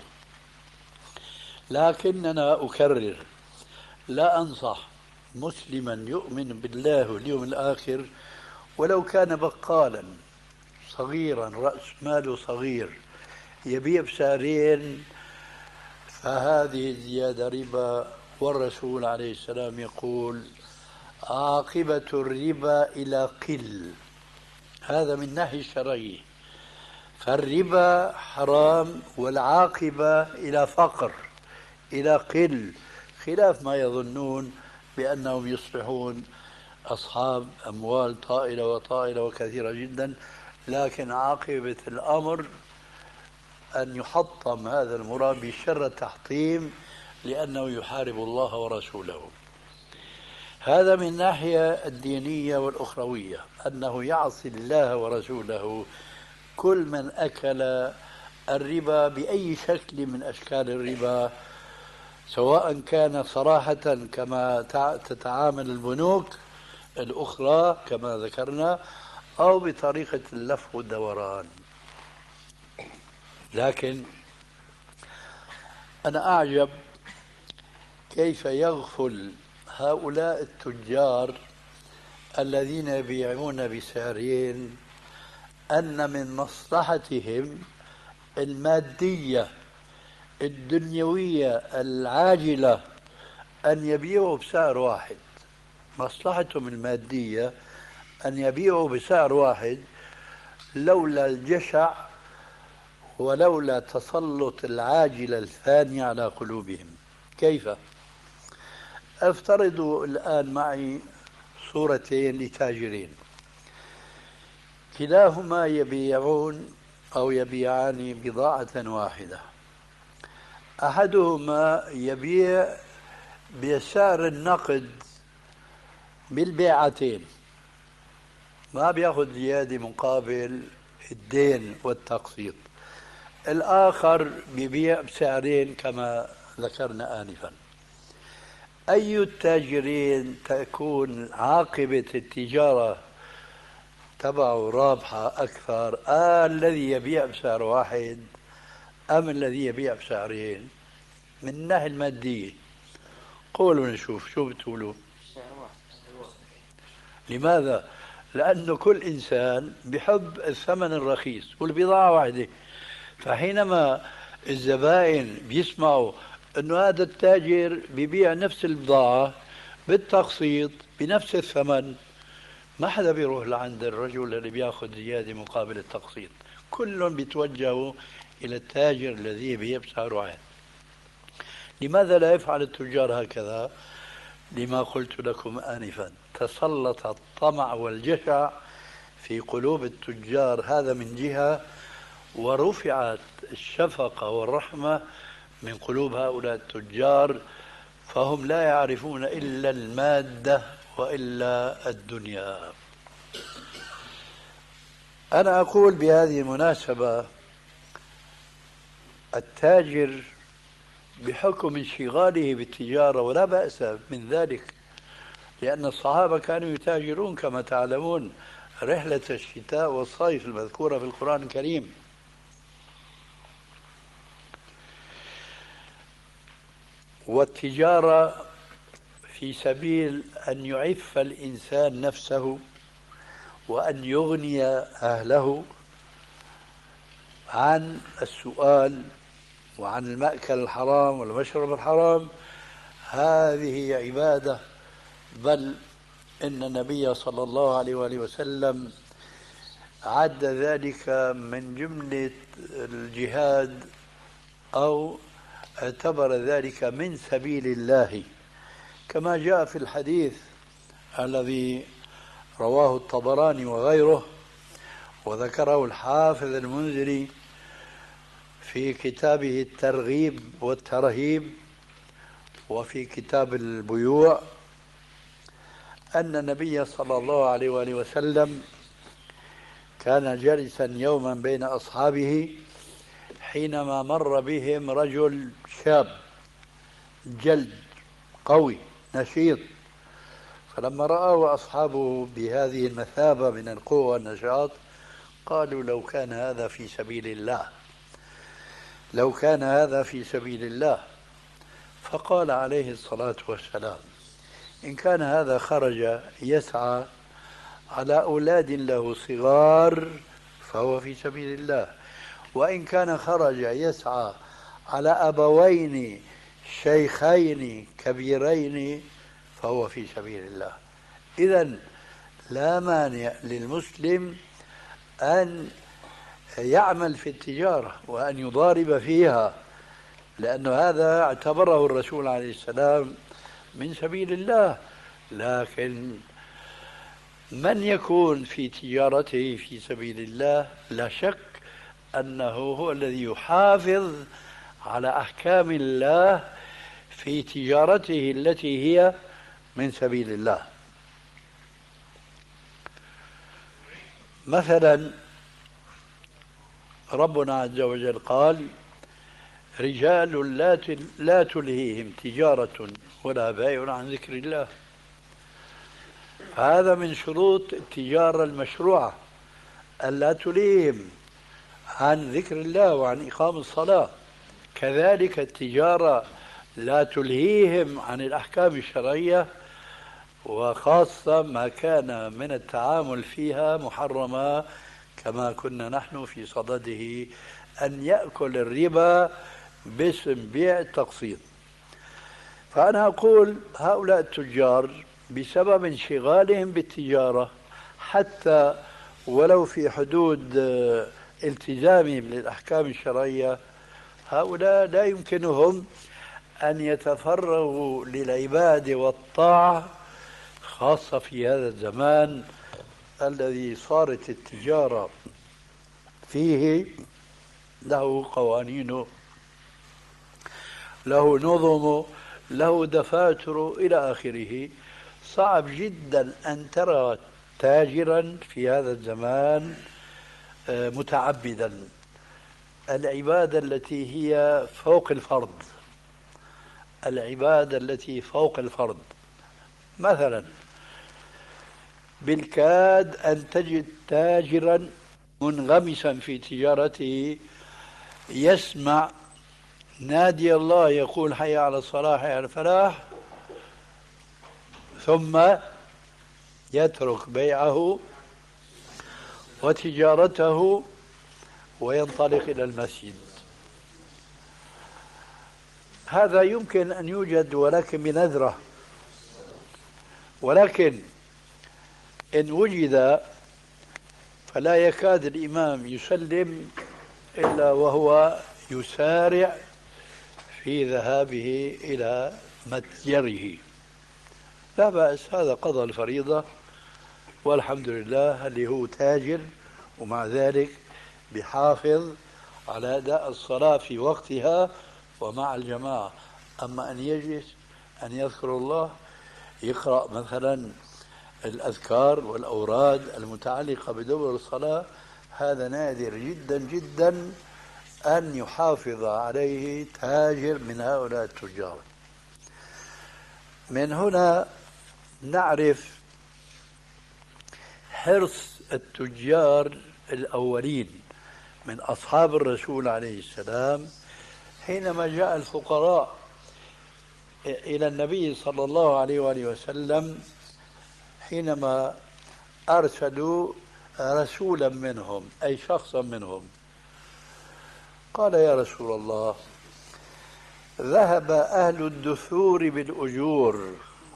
لكننا أكرر: لا أنصح مسلما يؤمن بالله واليوم الآخر ولو كان بقالا صغيرا رأس ماله صغير يبيع بسعرين، فهذه الزيادة ربا. والرسول عليه السلام يقول: عاقبة الربا إلى قل. هذا من ناحية الشرعية، فالربا حرام والعاقبة إلى فقر، إلى قل، خلاف ما يظنون بأنهم يصبحون أصحاب أموال طائلة وطائلة وكثيرة جدا. لكن عاقبة الأمر أن يحطم هذا المرابي شر التحطيم، لأنه يحارب الله ورسوله. هذا من الناحية الدينية والأخروية، أنه يعصي الله ورسوله كل من أكل الربا بأي شكل من أشكال الربا، سواء كان صراحة كما تتعامل البنوك الأخرى كما ذكرنا، أو بطريقة اللف والدوران. لكن أنا أعجب كيف يغفل هؤلاء التجار الذين يبيعون بسعرين أن من مصلحتهم المادية الدنيوية العاجلة أن يبيعوا بسعر واحد. مصلحتهم المادية أن يبيعوا بسعر واحد، لولا الجشع ولولا تسلط العاجلة الثانية على قلوبهم. كيف؟ افترضوا الآن معي صورتين لتاجرين، كلاهما يبيعون أو يبيعان بضاعة واحدة. أحدهما يبيع بسعر النقد بالبيعتين، ما بياخذ زيادة مقابل الدين والتقسيط. الآخر بيبيع بسعرين كما ذكرنا آنفا. أي التاجرين تكون عاقبة التجارة تبعه رابحة أكثر؟ الذي يبيع بسعر واحد أم الذي يبيع بسعرين؟ من الناحية المادية قولوا نشوف شو بتقولوا. لماذا؟ لأنه كل إنسان بيحب الثمن الرخيص والبضاعة واحدة. فحينما الزبائن بيسمعوا أنه هذا التاجر بيبيع نفس البضاعة بالتقسيط بنفس الثمن، ما حدا بيروح لعند الرجل اللي بياخذ زيادة مقابل التقسيط، كلهم بيتوجهوا إلى التاجر الذي يبيع بسعر واحد. لماذا لا يفعل التجار هكذا؟ لما قلت لكم آنفا، تسلط الطمع والجشع في قلوب التجار، هذا من جهة، ورفعت الشفقة والرحمة من قلوب هؤلاء التجار، فهم لا يعرفون إلا المادة وإلا الدنيا. أنا أقول بهذه المناسبة التاجر بحكم انشغاله بالتجارة ولا بأس من ذلك، لأن الصحابة كانوا يتاجرون كما تعلمون رحلة الشتاء والصيف المذكورة في القرآن الكريم. والتجارة في سبيل أن يعف الإنسان نفسه وأن يغني أهله عن السؤال وعن المأكل الحرام والمشرب الحرام، هذه عبادة. بل إن النبي صلى الله عليه وآله وسلم عد ذلك من جملة الجهاد، أو اعتبر ذلك من سبيل الله، كما جاء في الحديث الذي رواه الطبراني وغيره وذكره الحافظ المنذري في كتابه الترغيب والترهيب وفي كتاب البيوع، أن النبي صلى الله عليه وآله وسلم كان جالسا يوما بين أصحابه حينما مر بهم رجل شاب جلد قوي نشيط، فلما رأوا أصحابه بهذه المثابة من القوة والنشاط قالوا لو كان هذا في سبيل الله، لو كان هذا في سبيل الله. فقال عليه الصلاة والسلام إن كان هذا خرج يسعى على أولاد له صغار فهو في سبيل الله، وإن كان خرج يسعى على أبوين شيخين كبيرين فهو في سبيل الله. إذن لا مانع للمسلم أن يعمل في التجارة وأن يضارب فيها، لأن هذا اعتبره الرسول عليه السلام من سبيل الله. لكن من يكون في تجارته في سبيل الله لا شك أنه هو الذي يحافظ على أحكام الله في تجارته التي هي من سبيل الله. مثلا ربنا عز وجل قال رجال لا تلهيهم تجارة ولا بيع عن ذكر الله. هذا من شروط التجارة المشروعة، ألا تلهيهم عن ذكر الله وعن إقام الصلاة. كذلك التجارة لا تلهيهم عن الأحكام الشرعية، وخاصة ما كان من التعامل فيها محرما، كما كنا نحن في صدده أن يأكل الربا باسم بيع التقسيط. فأنا أقول هؤلاء التجار بسبب انشغالهم بالتجارة، حتى ولو في حدود التزامهم للأحكام الشرعية، هؤلاء لا يمكنهم أن يتفرغوا للعبادة والطاعة، خاصة في هذا الزمان الذي صارت التجارة فيه له قوانينه، له نظمه، له دفاتر إلى آخره. صعب جدا أن ترى تاجرا في هذا الزمان متعبدا. العبادة التي هي فوق الفرض، العبادة التي فوق الفرض، مثلا بالكاد أن تجد تاجرا منغمسا في تجارته يسمع نادي الله يقول حي على الصلاة حي على الفلاح، ثم يترك بيعه وتجارته وينطلق إلى المسجد. هذا يمكن أن يوجد ولكن بنذرة، ولكن إن وجد فلا يكاد الإمام يسلم إلا وهو يسارع في ذهابه إلى متجره. لا بأس، هذا قضى الفريضة والحمد لله، اللي هو تاجر ومع ذلك بحافظ على أداء الصلاة في وقتها ومع الجماعة. أما أن يجلس أن يذكر الله، يقرأ مثلا الأذكار والأوراد المتعلقة بدبر الصلاة، هذا نادر جدا جدا أن يحافظ عليه تاجر من هؤلاء التجار. من هنا نعرف حرص التجار الأولين من أصحاب الرسول عليه السلام حينما جاء الفقراء إلى النبي صلى الله عليه وآله وسلم، حينما أرسلوا رسولا منهم أي شخصا منهم، قال يا رسول الله ذهب أهل الدثور بالأجور.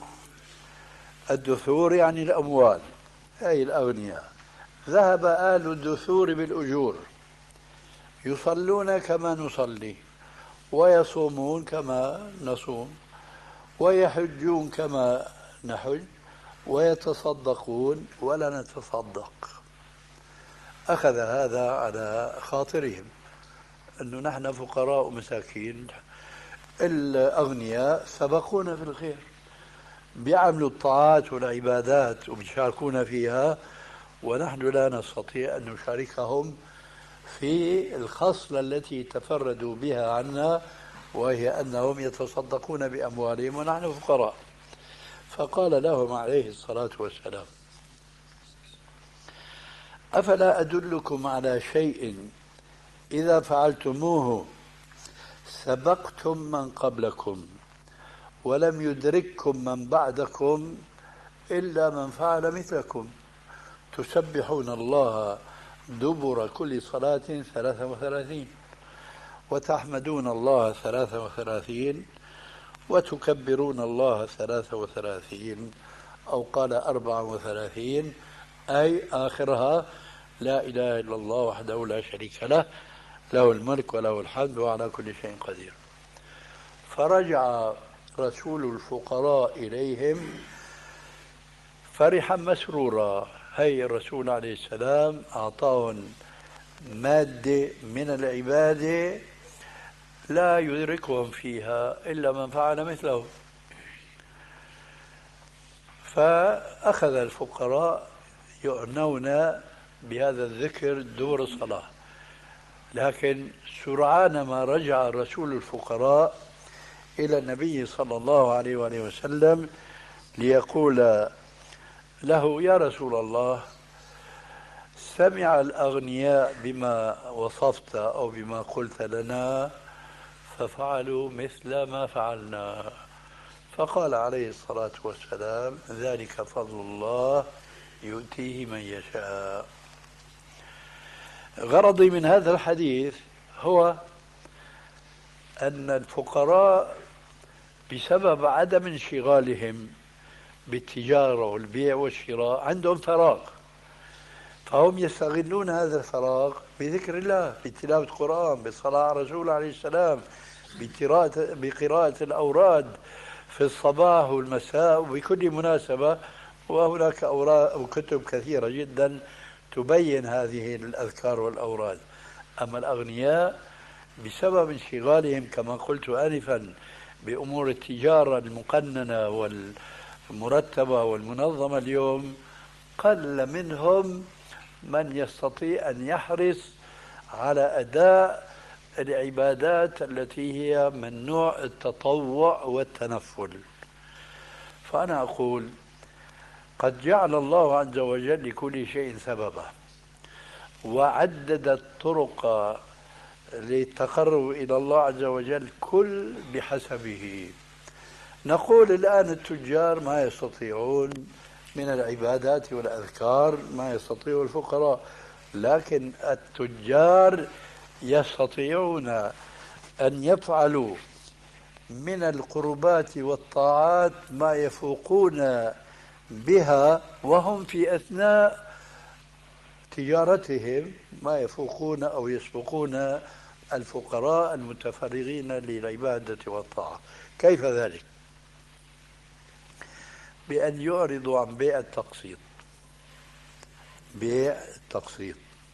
الدثور يعني الأموال أي الأغنياء. ذهب أهل الدثور بالأجور، يصلون كما نصلي ويصومون كما نصوم ويحجون كما نحج ويتصدقون ولا نتصدق. أخذ هذا على خاطرهم أنه نحن فقراء ومساكين، الأغنياء سبقونا في الخير، بيعملوا الطاعات والعبادات وبيشاركونا فيها، ونحن لا نستطيع أن نشاركهم في الخصلة التي تفردوا بها عنا، وهي أنهم يتصدقون بأموالهم ونحن فقراء. فقال لهم عليه الصلاة والسلام أفلا أدلكم على شيء إذا فعلتموه سبقتم من قبلكم ولم يدرككم من بعدكم إلا من فعل مثلكم، تسبحون الله دبر كل صلاة 33 وتحمدون الله 33 وتكبرون الله 33 أو قال 34، أي آخرها لا إله إلا الله وحده لا شريك له، له الملك وله الحمد وعلى كل شيء قدير. فرجع رسول الفقراء إليهم فرحا مسرورا. هي الرسول عليه السلام أعطاهم مادة من العبادة لا يدركهم فيها إلا من فعل مثله. فأخذ الفقراء يعنون بهذا الذكر دور الصلاة. لكن سرعان ما رجع رسول الفقراء إلى النبي صلى الله عليه وآله وسلم ليقول له: يا رسول الله، سمع الأغنياء بما وصفت أو بما قلت لنا ففعلوا مثل ما فعلنا. فقال عليه الصلاة والسلام: ذلك فضل الله يؤتيه من يشاء. غرضي من هذا الحديث هو أن الفقراء بسبب عدم انشغالهم بالتجارة والبيع والشراء عندهم فراغ، فهم يستغلون هذا الفراغ بذكر الله، بتلاوة القرآن، بالصلاة على الرسول عليه السلام، بقراءة الأوراد في الصباح والمساء وبكل مناسبة. وهناك أوراق وكتب كثيرة جدا تبين هذه الأذكار والأوراد. أما الأغنياء بسبب انشغالهم كما قلت آنفا بأمور التجارة المقننة والمرتبة والمنظمة اليوم، قل منهم من يستطيع أن يحرص على أداء العبادات التي هي من نوع التطوع والتنفل. فأنا أقول: قد جعل الله عز وجل لكل شيء سببا، وعدد الطرق للتقرب إلى الله عز وجل كل بحسبه. نقول الآن التجار ما يستطيعون من العبادات والأذكار ما يستطيع الفقراء، لكن التجار يستطيعون أن يفعلوا من القربات والطاعات ما يفوقون بها وهم في أثناء تجارتهم، ما يفوقون أو يسبقون الفقراء المتفرغين للعبادة والطاعة. كيف ذلك؟ بأن يعرضوا عن بيع التقسيط، بيع التقسيط،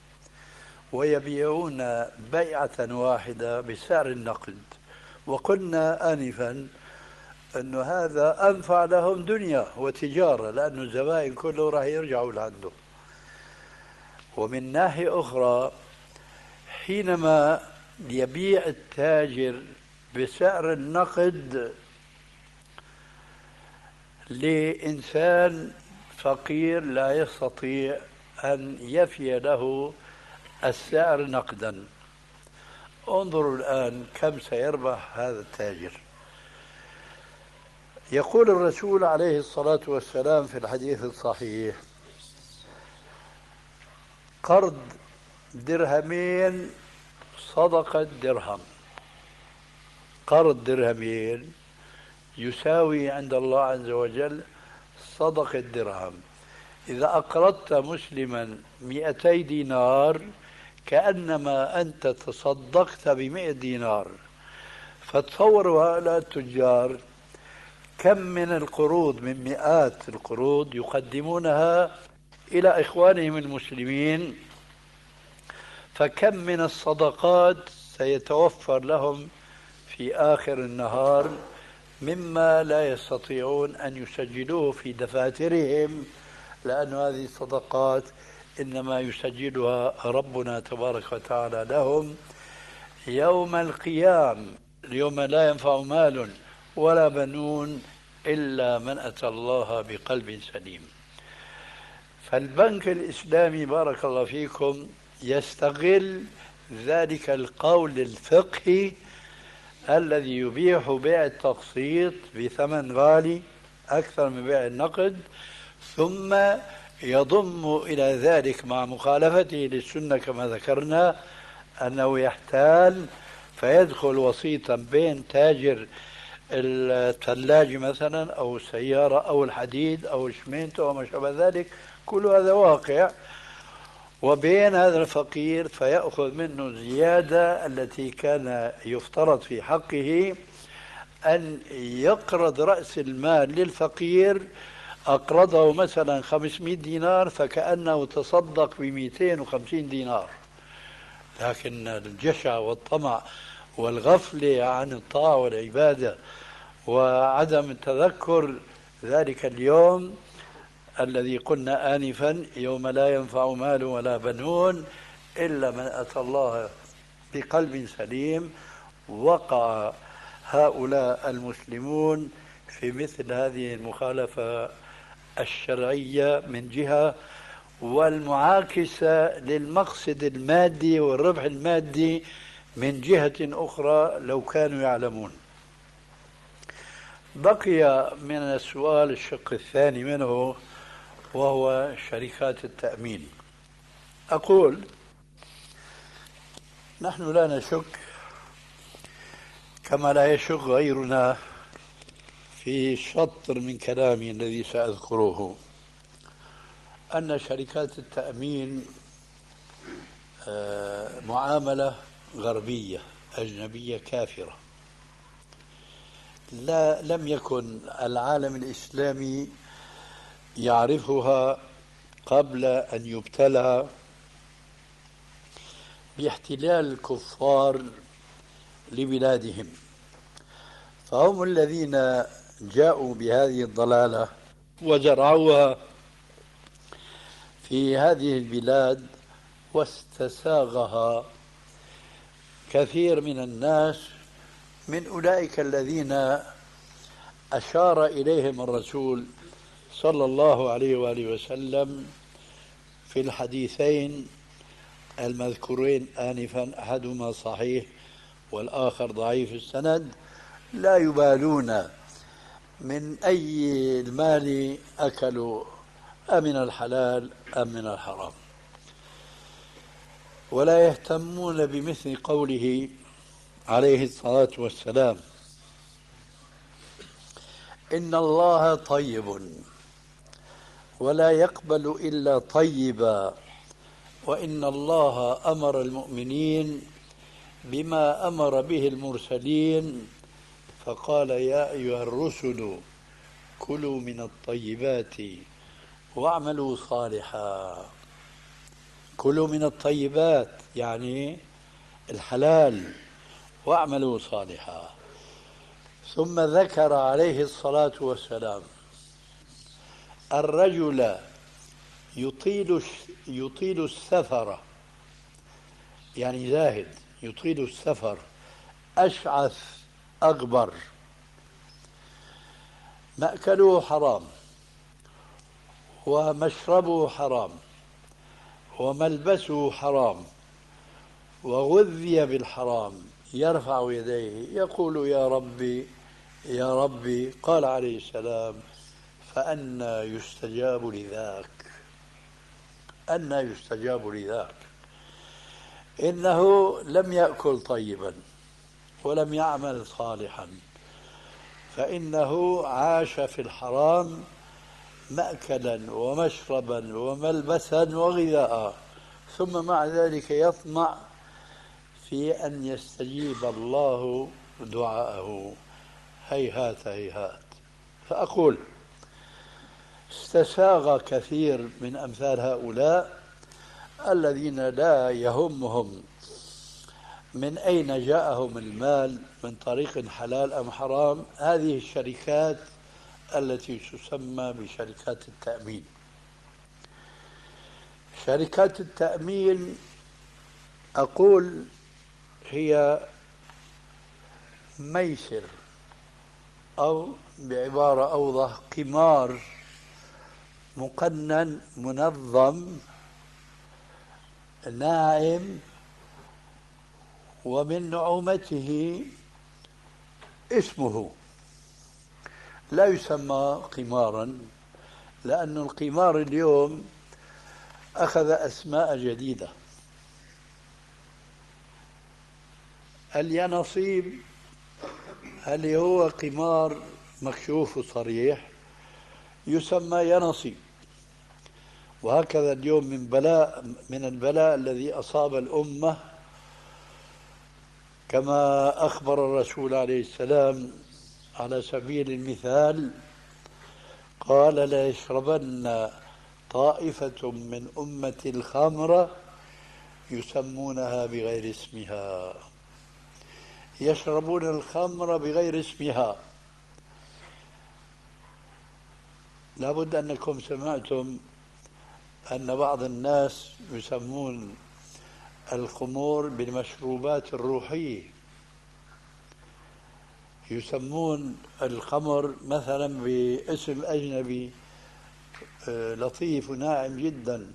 ويبيعون بيعة واحدة بسعر النقد. وقلنا آنفا أن هذا أنفع لهم دنيا وتجارة، لأن الزبائن كله راح يرجعوا لعنده. ومن ناحية أخرى، حينما يبيع التاجر بسعر النقد لإنسان فقير لا يستطيع أن يفي له السعر نقدا، انظروا الآن كم سيربح هذا التاجر. يقول الرسول عليه الصلاة والسلام في الحديث الصحيح: قرض درهمين صدقة درهم. قرض درهمين يساوي عند الله عز وجل صدقة درهم. إذا أقرضت مسلما 200 دينار كأنما أنت تصدقت ب100 دينار. فتصوروا هؤلاء التجار كم من القروض، من مئات القروض يقدمونها إلى إخوانهم المسلمين، فكم من الصدقات سيتوفر لهم في آخر النهار مما لا يستطيعون أن يسجلوه في دفاترهم، لأن هذه الصدقات إنما يسجلها ربنا تبارك وتعالى لهم يوم القيامة، يوم لا ينفع مال ولا بنون إلا من أتى الله بقلب سليم. فالبنك الإسلامي بارك الله فيكم يستغل ذلك القول الفقهي الذي يبيح بيع التقسيط بثمن غالي أكثر من بيع النقد، ثم يضم إلى ذلك مع مخالفته للسنة كما ذكرنا أنه يحتال فيدخل وسيطا بين تاجر الثلاجة مثلا أو السيارة أو الحديد أو الشمنت أو ما شابه ذلك، كل هذا واقع، وبين هذا الفقير فيأخذ منه زيادة التي كان يفترض في حقه أن يقرض رأس المال للفقير. أقرضه مثلا 500 دينار فكأنه تصدق ب250 دينار، لكن الجشع والطمع والغفلة عن الطاعة والعبادة وعدم التذكر ذلك اليوم الذي قلنا آنفا يوم لا ينفع مال ولا بنون إلا من أتى الله بقلب سليم. وقع هؤلاء المسلمون في مثل هذه المخالفة الشرعية من جهة، والمعاكسة للمقصد المادي والربح المادي من جهة أخرى لو كانوا يعلمون. بقي من السؤال الشق الثاني منه وهو شركات التأمين. أقول نحن لا نشك كما لا يشك غيرنا في شطر من كلامي الذي سأذكره أن شركات التأمين معاملة غربية أجنبية كافرة. لم يكن العالم الإسلامي يعرفها قبل أن يبتلى باحتلال الكفار لبلادهم، فهم الذين جاءوا بهذه الضلالة وزرعوها في هذه البلاد، واستساغها كثير من الناس من أولئك الذين أشار إليهم الرسول صلى الله عليه وآله وسلم في الحديثين المذكورين آنفا، أحدهما صحيح والآخر ضعيف السند، لا يبالون من أي المال أكلوا، أمن الحلال أم من الحرام، ولا يهتمون بمثل قوله عليه الصلاة والسلام: إن الله طيب ولا يقبل إلا طيبا، وإن الله أمر المؤمنين بما أمر به المرسلين فقال: يا أيها الرسل كلوا من الطيبات واعملوا صالحا. كلوا من الطيبات يعني الحلال، واعملوا صالحا. ثم ذكر عليه الصلاة والسلام الرجل يطيل السفر، يعني زاهد يطيل السفر، أشعث أغبر، مأكله حرام ومشربه حرام وملبسه حرام وغذي بالحرام، يرفع يديه يقول: يا ربي يا ربي. قال عليه السلام: فأنى يستجاب لذاك، أنى يستجاب لذاك. إنه لم يأكل طيبا ولم يعمل صالحا، فإنه عاش في الحرام مأكلا ومشربا وملبسا وغذاء، ثم مع ذلك يطمع في أن يستجيب الله دعاءه. هيهات هيهات. فأقول استساغ كثير من أمثال هؤلاء الذين لا يهمهم من أين جاءهم المال، من طريق حلال أم حرام، هذه الشركات التي تسمى بشركات التأمين. شركات التأمين أقول هي ميسر، أو بعبارة أوضح قمار مقنن منظم ناعم، ومن نعومته اسمه، لا يسمى قمارا، لأن القمار اليوم أخذ أسماء جديدة. اليانصيب هل هو قمار مكشوف وصريح؟ يسمى يانصيب. وهكذا اليوم من البلاء الذي أصاب الأمة، كما أخبر الرسول عليه السلام على سبيل المثال قال: لا يشربن طائفة من أمة الخمر يسمونها بغير اسمها. يشربون الخمر بغير اسمها. لابد أنكم سمعتم أن بعض الناس يسمون الخمور بالمشروبات الروحية، يسمون الخمر مثلا باسم أجنبي لطيف وناعم جدا،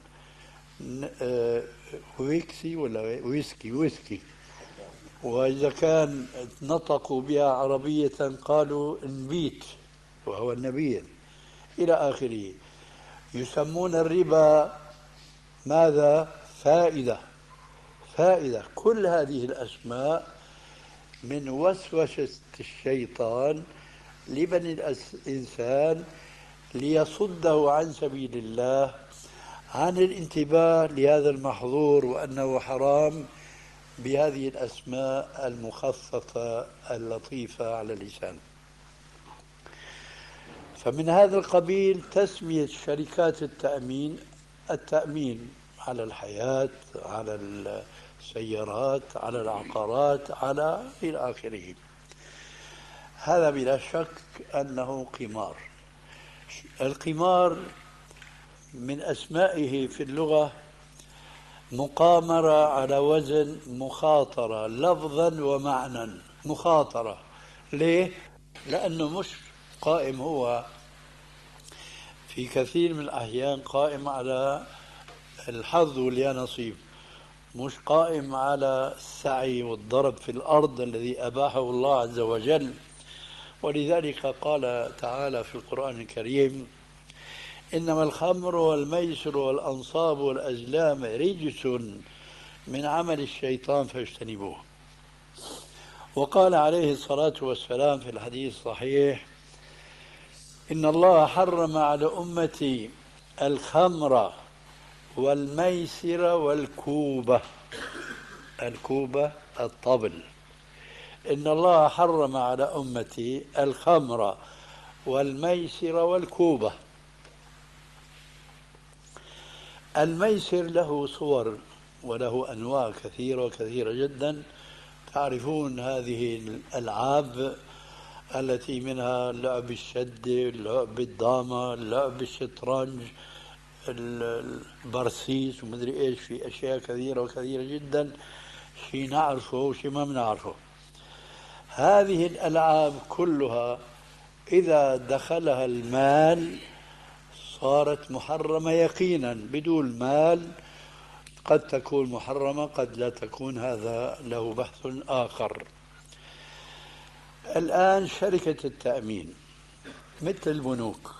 ويكسي ولا ويسكي. وإذا كان نطقوا بها عربية قالوا نبيت وهو النبيذ إلى آخره. يسمون الربا ماذا؟ فائدة. كل هذه الأسماء من وسوسة الشيطان لبني الإنسان ليصده عن سبيل الله، عن الانتباه لهذا المحظور وأنه حرام بهذه الأسماء المخففة اللطيفة على اللسان. فمن هذا القبيل تسمية شركات التأمين على الحياة، على السيارات، على العقارات، على إلى آخره. هذا بلا شك أنه قمار. القمار من أسمائه في اللغة مقامرة على وزن مخاطرة لفظا ومعنى. مخاطرة ليه؟ لأنه مش قائم هو في كثير من الأحيان قائم على الحظ واليانصيب، مش قائم على السعي والضرب في الأرض الذي أباحه الله عز وجل. ولذلك قال تعالى في القرآن الكريم: إنما الخمر والميسر والأنصاب والأزلام رجس من عمل الشيطان فاجتنبوه. وقال عليه الصلاة والسلام في الحديث الصحيح: إن الله حرم على أمتي الخمر والميسر والكوبة. الكوبة الطبل. إن الله حرم على أمتي الخمر والميسر والكوبة. الميسر له صور وله أنواع كثيرة جدا. تعرفون هذه الألعاب التي منها لعب الشدة، لعب الدامة، لعب الشطرنج، البرسيس ومدري إيش. في أشياء كثيرة جدا، شيء نعرفه وشيء ما بنعرفه. هذه الألعاب كلها إذا دخلها المال صارت محرمة يقينا. بدون مال قد تكون محرمة، قد لا تكون، هذا له بحث آخر. الآن شركة التأمين مثل البنوك.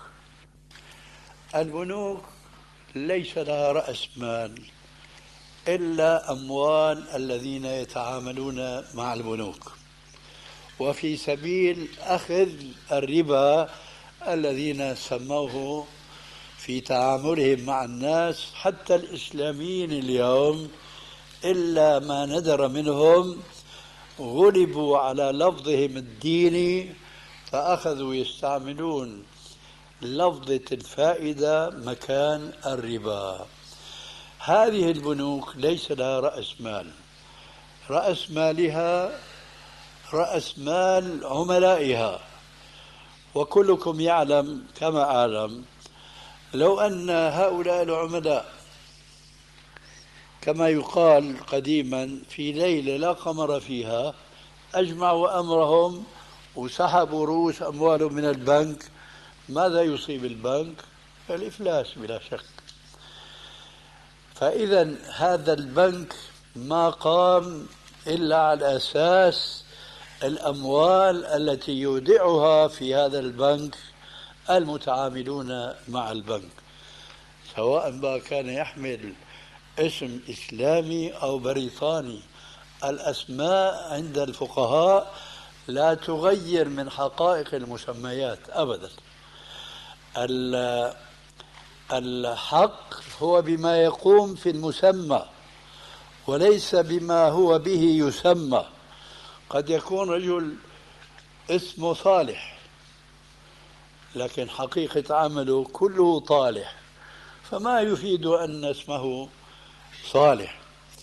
البنوك ليس لها رأس مال إلا أموال الذين يتعاملون مع البنوك، وفي سبيل أخذ الربا الذين سموه في تعاملهم مع الناس. حتى الإسلاميين اليوم إلا ما ندر منهم غلبوا على لفظهم الديني فأخذوا يستعملون لفظة الفائدة مكان الربا. هذه البنوك ليس لها رأس مال. رأس مالها رأس مال عملائها. وكلكم يعلم كما أعلم لو أن هؤلاء العملاء كما يقال قديما في ليلة لا قمر فيها أجمعوا أمرهم وسحبوا رؤوس أموالهم من البنك، ماذا يصيب البنك؟ الإفلاس بلا شك. فإذا هذا البنك ما قام إلا على أساس الأموال التي يودعها في هذا البنك المتعاملون مع البنك، سواء ما كان يحمل اسم إسلامي أو بريطاني. الأسماء عند الفقهاء لا تغير من حقائق المسميات أبدا. الحق هو بما يقوم في المسمى وليس بما هو به يسمى. قد يكون رجل اسمه صالح لكن حقيقة عمله كله طالح، فما يفيد أن اسمه صالح.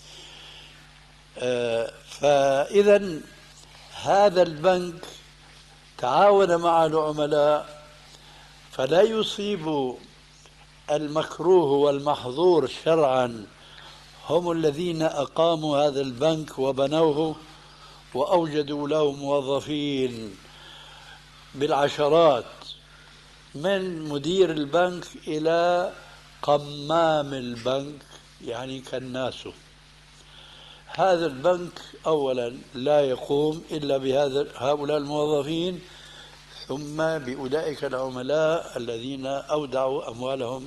فإذا هذا البنك تعاون مع العملاء فلا يصيب المكروه والمحظور شرعا هم الذين أقاموا هذا البنك وبنوه وأوجدوا له موظفين بالعشرات، من مدير البنك إلى قمام البنك، يعني كالناس. هذا البنك أولا لا يقوم إلا بهؤلاء الموظفين، ثم بأولئك العملاء الذين أودعوا أموالهم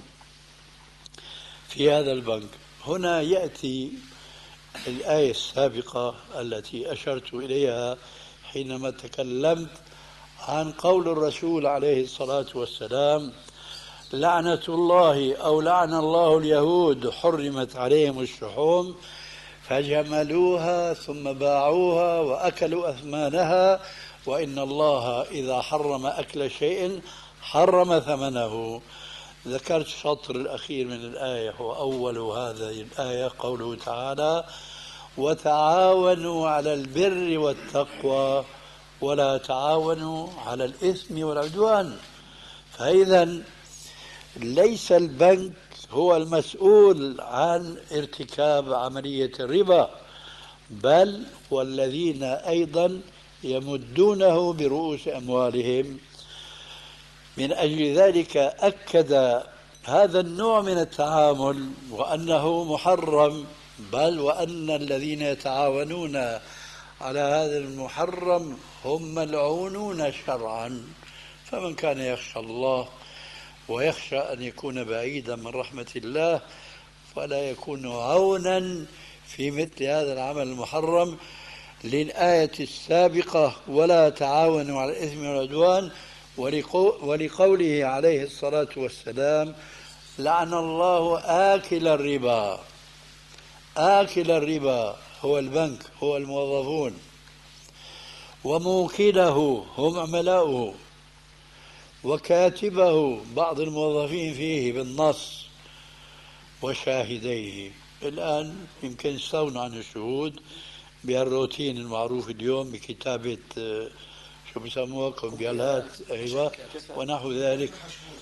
في هذا البنك. هنا يأتي الآية السابقة التي أشرت إليها حينما تكلمت عن قول الرسول عليه الصلاة والسلام: لعنة الله أو لعن الله اليهود حرمت عليهم الشحوم فجملوها ثم باعوها وأكلوا أثمانها، وإن الله إذا حرم أكل شيء حرم ثمنه. ذكرت الشطر الأخير من الآية، وأول هذه الآية قوله تعالى: وتعاونوا على البر والتقوى ولا تعاونوا على الإثم والعدوان. فإذا ليس البنك هو المسؤول عن ارتكاب عملية الربا، بل والذين أيضا يمدونه برؤوس أموالهم. من أجل ذلك أكد هذا النوع من التعامل وأنه محرم، بل وأن الذين يتعاونون على هذا المحرم هم ملعونون شرعا. فمن كان يخشى الله ويخشى أن يكون بعيدا من رحمة الله فلا يكون عونا في مثل هذا العمل المحرم. للآية السابقة: ولا تعاونوا على الإثم والعدوان، ولقوله عليه الصلاة والسلام: لعن الله آكل الربا. آكل الربا هو البنك، هو الموظفون، وموكله هم عملاؤه، وكاتبه بعض الموظفين فيه بالنص، وشاهديه. الآن يمكن يستغنوا عن الشهود بهالروتين المعروف اليوم بكتابة شو بيسموها كمبيالات، أيوة، ونحو ذلك.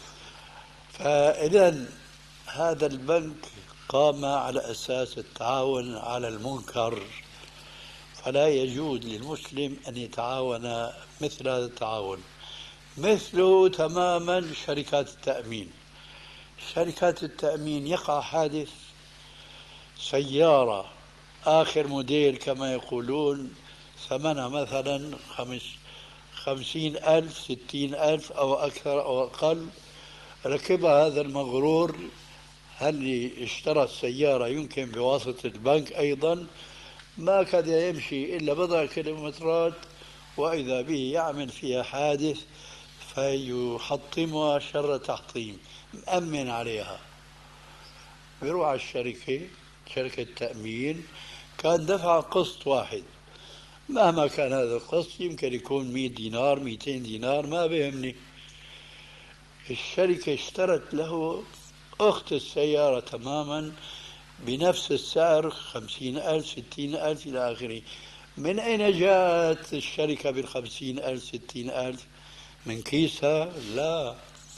فإذا هذا البنك قام على أساس التعاون على المنكر، فلا يجوز للمسلم أن يتعاون مثل هذا التعاون. مثله تماما شركات التأمين. شركات التأمين يقع حادث، سيارة آخر موديل كما يقولون ثمنها مثلا 50,000 60,000 أو أكثر أو أقل، ركبها هذا المغرور. هل اشترى السيارة يمكن بواسطة البنك أيضا، ما كاد يمشي إلا بضع كيلومترات وإذا به يعمل فيها حادث فيحطمها شر تحطيم، مأمن عليها. بيروح على الشركة، شركة تأمين، كان دفع قسط واحد، مهما كان هذا القسط يمكن يكون 100 دينار 200 دينار، ما بيهمني. الشركة اشترت له أخت السيارة تماما بنفس السعر، 50,000 60,000 إلى آخره. من أين جاءت الشركة بال50,000 60,000؟ من كيسها؟ لا،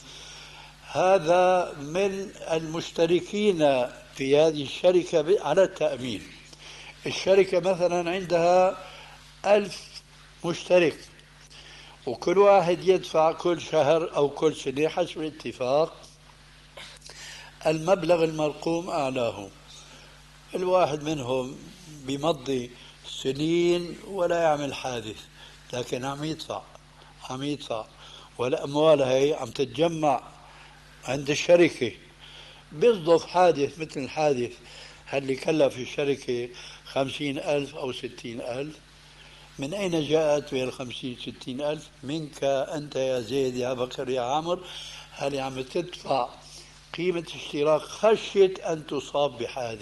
هذا من المشتركين في هذه الشركة على التأمين. الشركة مثلا عندها 1000 مشترك، وكل واحد يدفع كل شهر أو كل سنة حسب الاتفاق المبلغ المرقوم أعلاه. الواحد منهم بمضي سنين ولا يعمل حادث، لكن عم يدفع والأموال هي عم تتجمع عند الشركة. بيصدف حادث مثل الحادث اللي كلف الشركة 50,000 أو 60,000. من أين جاءت بين 50 60,000؟ منك أنت يا زيد يا بكر يا عمر، هل عم تدفع قيمة اشتراك خشية أن تصاب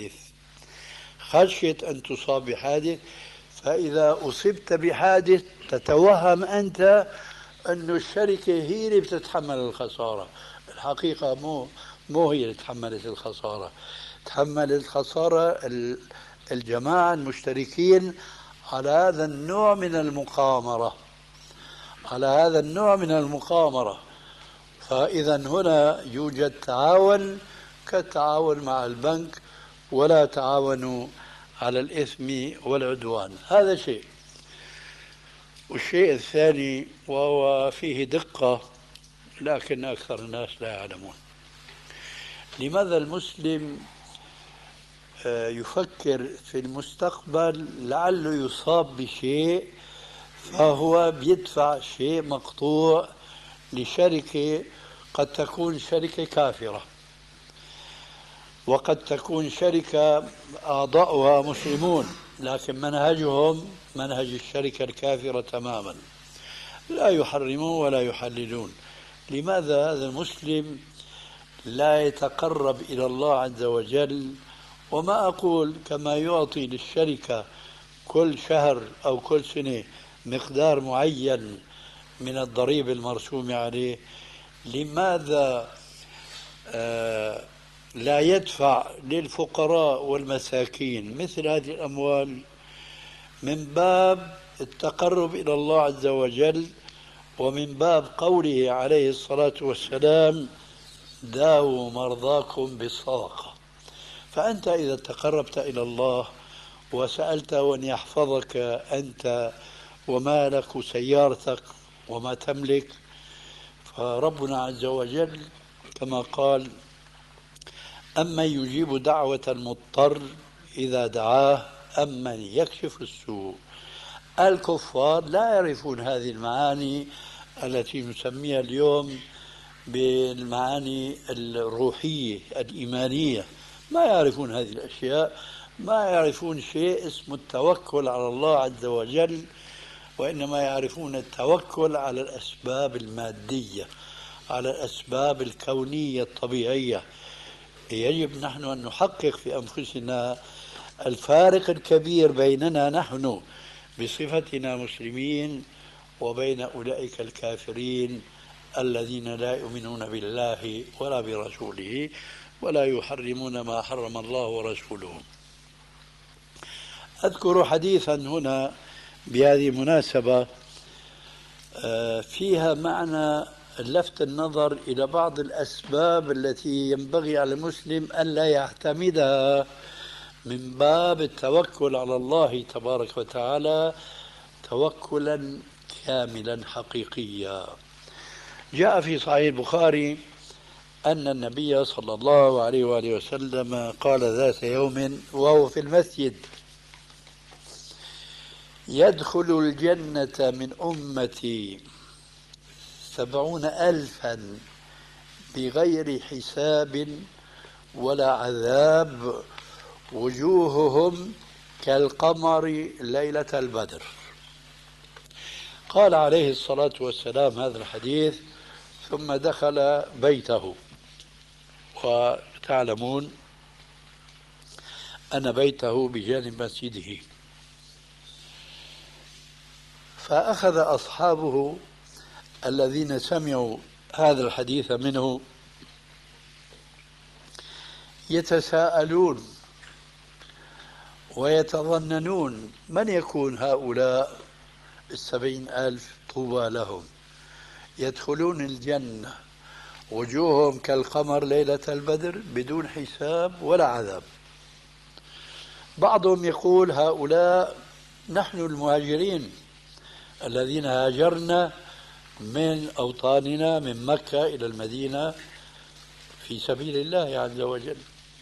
بحادث. فإذا أصبت بحادث تتوهم أنت أن الشركة هي اللي بتتحمل الخسارة. الحقيقة مو هي اللي تحملت الخسارة، تحمل الخسارة الجماعة المشتركين على هذا النوع من المقامرة. فإذا هنا يوجد تعاون كالتعاون مع البنك، ولا تعاونوا على الإثم والعدوان. هذا شيء. والشيء الثاني وهو فيه دقة لكن أكثر الناس لا يعلمون، لماذا المسلم يفكر في المستقبل لعله يصاب بشيء فهو بيدفع شيء مقطوع لشركة قد تكون شركة كافرة، وقد تكون شركة أعضاؤها مسلمون لكن منهجهم منهج الشركة الكافرة تماما، لا يحرمون ولا يحللون. لماذا هذا المسلم لا يتقرب إلى الله عز وجل؟ وما أقول كما يعطي للشركة كل شهر أو كل سنة مقدار معين من الضريبة المرسومة عليه، لماذا لا يدفع للفقراء والمساكين مثل هذه الأموال من باب التقرب إلى الله عز وجل، ومن باب قوله عليه الصلاة والسلام: داووا مرضاكم بالصدقة. فأنت إذا تقربت إلى الله وسألته أن يحفظك أنت ومالك وسيارتك وما تملك، فربنا عز وجل كما قال: أمن يجيب دعوة المضطر إذا دعاه أمن يكشف السوء. الكفار لا يعرفون هذه المعاني التي نسميها اليوم بالمعاني الروحية الإيمانية، ما يعرفون هذه الأشياء، ما يعرفون شيء اسمه التوكل على الله عز وجل، وإنما يعرفون التوكل على الأسباب المادية، على الأسباب الكونية الطبيعية. يجب نحن أن نحقق في أنفسنا الفارق الكبير بيننا نحن بصفتنا مسلمين وبين أولئك الكافرين الذين لا يؤمنون بالله ولا برسوله ولا يحرمون ما حرم الله ورسوله. أذكر حديثا هنا بهذه المناسبة فيها معنى لفت النظر إلى بعض الأسباب التي ينبغي على المسلم أن لا يعتمدها من باب التوكل على الله تبارك وتعالى توكلا كاملا حقيقيا. جاء في صحيح البخاري أن النبي صلى الله عليه وآله وسلم قال ذات يوم وهو في المسجد: يدخل الجنة من أمتي 70,000 بغير حساب ولا عذاب، وجوههم كالقمر ليلة البدر. قال عليه الصلاة والسلام هذا الحديث ثم دخل بيته، وتعلمون أن بيته بجانب مسجده، فأخذ أصحابه الذين سمعوا هذا الحديث منه يتساءلون ويتظننون من يكون هؤلاء 70,000 طوبى لهم يدخلون الجنة وجوههم كالقمر ليلة البدر بدون حساب ولا عذاب. بعضهم يقول هؤلاء نحن المهاجرين الذين هاجرنا من أوطاننا من مكة إلى المدينة في سبيل الله عز وجل.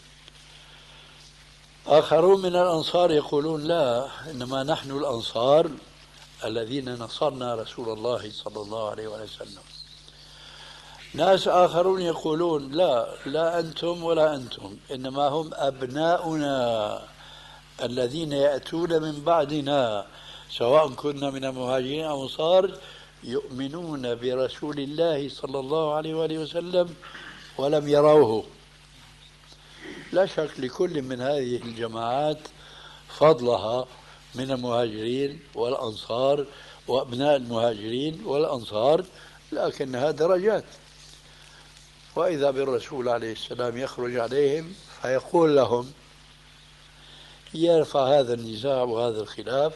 آخرون من الأنصار يقولون لا، إنما نحن الأنصار الذين نصرنا رسول الله صلى الله عليه وسلم. ناس آخرون يقولون لا أنتم ولا أنتم، إنما هم أبناؤنا الذين يأتون من بعدنا سواء كنا من المهاجرين أو الأنصار يؤمنون برسول الله صلى الله عليه وآله وسلم ولم يروه. لا شك لكل من هذه الجماعات فضلها من المهاجرين والأنصار وأبناء المهاجرين والأنصار، لكنها درجات. وإذا بالرسول عليه السلام يخرج عليهم فيقول لهم، يرفع هذا النزاع وهذا الخلاف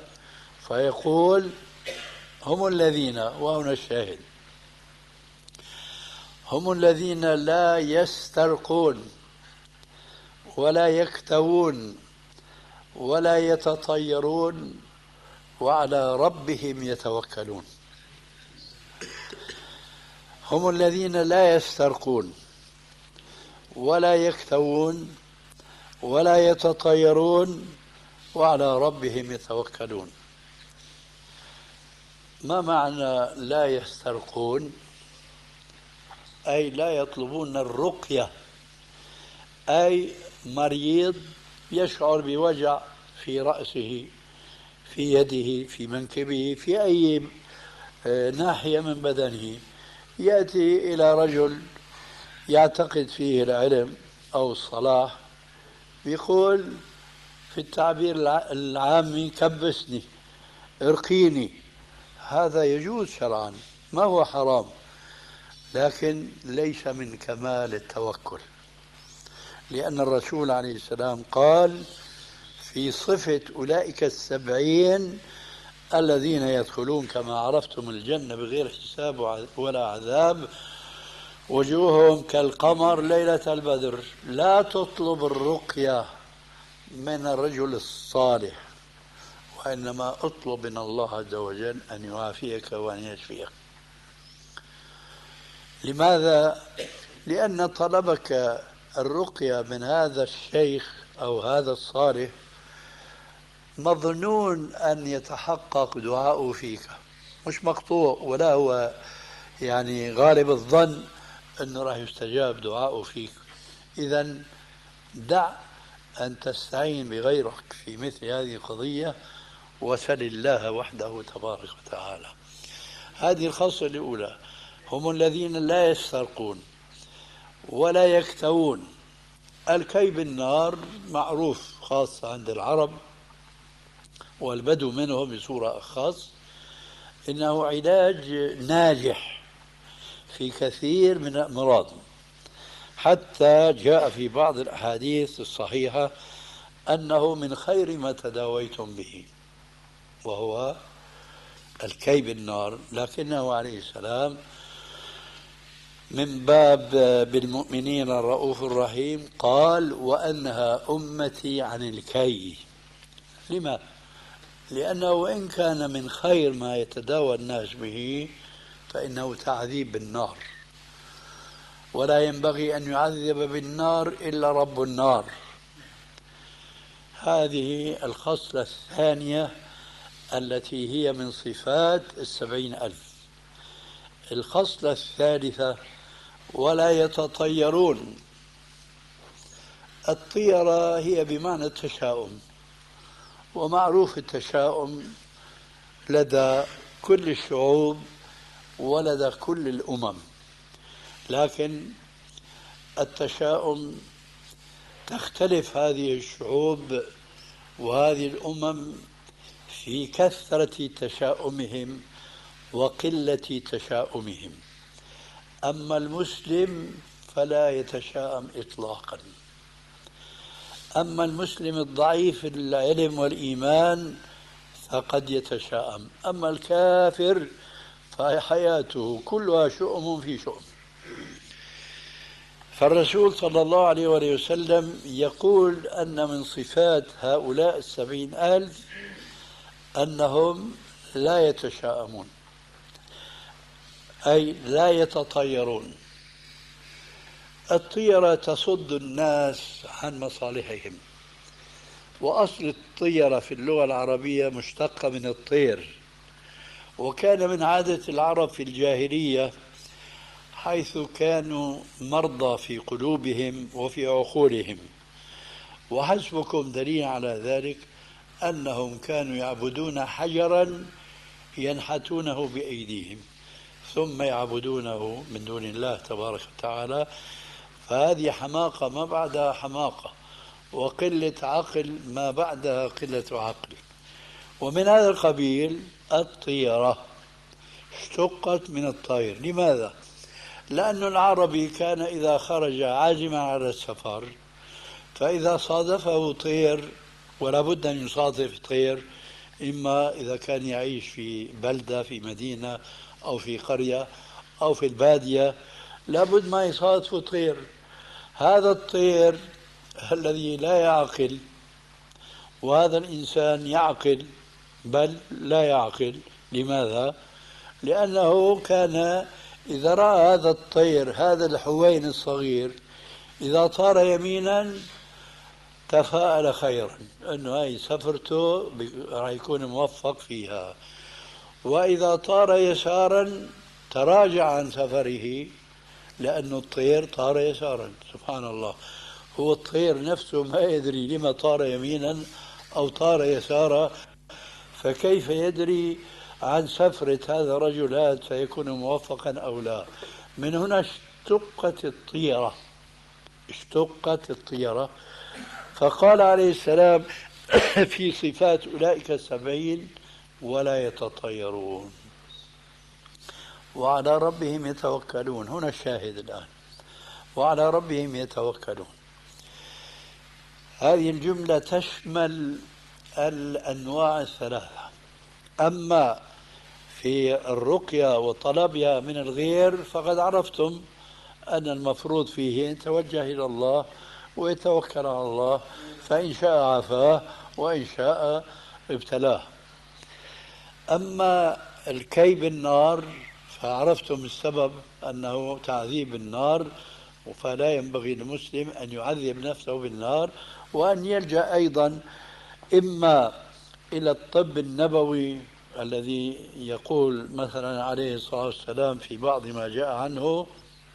فيقول هم الذين، وهنا الشاهد، هم الذين لا يسترقون ولا يكتوون ولا يتطيرون وعلى ربهم يتوكلون. هم الذين لا يسترقون ولا يكتوون ولا يتطيرون وعلى ربهم يتوكلون. ما معنى لا يسترقون؟ أي لا يطلبون الرقية، أي مريض يشعر بوجع في رأسه، في يده، في منكبه، في أي ناحية من بدنه، يأتي إلى رجل يعتقد فيه العلم أو الصلاح، يقول في التعبير العامي كبسني، ارقيني. هذا يجوز شرعا، ما هو حرام، لكن ليس من كمال التوكل، لأن الرسول عليه السلام قال في صفة أولئك 70 الذين يدخلون كما عرفتم الجنة بغير حساب ولا عذاب، وجوههم كالقمر ليلة البدر. لا تطلب الرقية من الرجل الصالح، وإنما اطلب من الله عز وجل أن يعافيك وأن يشفيك. لماذا؟ لأن طلبك الرقية من هذا الشيخ أو هذا الصالح مظنون أن يتحقق دعاؤه فيك، مش مقطوع، ولا هو يعني غالب الظن أنه راح يستجاب دعاؤه فيك. إذن دع أن تستعين بغيرك في مثل هذه القضية، وسل الله وحده تبارك وتعالى. هذه الخاصة الأولى. هم الذين لا يسترقون ولا يكتوون. الكي بالنار معروف خاصة عند العرب والبدو منهم بصورة أخص، إنه علاج ناجح في كثير من الأمراض، حتى جاء في بعض الأحاديث الصحيحة أنه من خير ما تداويتم به، وهو الكي بالنار. لكنه عليه السلام من باب بالمؤمنين الرؤوف الرحيم قال وأنهى أمتي عن الكي. لما؟ لأنه وإن كان من خير ما يتداوى الناس به فإنه تعذيب بالنار، ولا ينبغي أن يعذب بالنار إلا رب النار. هذه الخصلة الثانية التي هي من صفات 70,000. الخصلة الثالثة ولا يتطيرون. الطيرة هي بمعنى التشاؤم، ومعروف التشاؤم لدى كل الشعوب ولدى كل الأمم، لكن التشاؤم تختلف هذه الشعوب وهذه الأمم في كثرة تشاؤمهم وقلة تشاؤمهم. أما المسلم فلا يتشاءم إطلاقا. أما المسلم الضعيف العلم والإيمان فقد يتشاءم. أما الكافر فحياته كلها شؤم في شؤم. فالرسول صلى الله عليه وسلم يقول أن من صفات هؤلاء 70,000 أنهم لا يتشاءمون، أي لا يتطيرون. الطيرة تصد الناس عن مصالحهم، وأصل الطيرة في اللغة العربية مشتقة من الطير، وكان من عادة العرب في الجاهلية حيث كانوا مرضى في قلوبهم وفي عقولهم. وحسبكم دليل على ذلك أنهم كانوا يعبدون حجرا ينحتونه بأيديهم ثم يعبدونه من دون الله تبارك وتعالى. فهذه حماقة ما بعدها حماقة، وقلة عقل ما بعدها قلة عقل. ومن هذا القبيل الطيرة اشتقت من الطير. لماذا؟ لأن العربي كان إذا خرج عازما على السفر فإذا صادفه طير، ولا بد أن يصادف طير، إما إذا كان يعيش في بلدة في مدينة أو في قرية أو في البادية، لابد ما يصادفه طير. هذا الطير الذي لا يعقل، وهذا الإنسان يعقل بل لا يعقل. لماذا؟ لأنه كان إذا رأى هذا الطير، هذا الحوين الصغير، إذا طار يمينا تفاءل خيرا أنه هاي سفرته راح يكون موفق فيها، وإذا طار يسارا تراجع عن سفره لأنه الطير طار يسارا. سبحان الله، هو الطير نفسه ما يدري لما طار يمينا أو طار يسارا، فكيف يدري عن سفرة هذا الرجل هذا سيكون موفقا أو لا؟ من هنا اشتقت الطيرة، اشتقت الطيرة. فقال عليه السلام في صفات أولئك 70 ولا يتطيرون وعلى ربهم يتوكلون. هنا الشاهد الآن، وعلى ربهم يتوكلون. هذه الجملة تشمل الأنواع الثلاثة. أما في الرقية وطلبها من الغير فقد عرفتم أن المفروض فيه أن يتوجه إلى الله ويتوكل على الله، فإن شاء عافاه وإن شاء ابتلاه. أما الكي بالنار فعرفتم السبب أنه تعذيب النار، فلا ينبغي للمسلم أن يعذب نفسه بالنار، وأن يلجأ أيضا إما إلى الطب النبوي الذي يقول مثلا عليه الصلاة والسلام في بعض ما جاء عنه: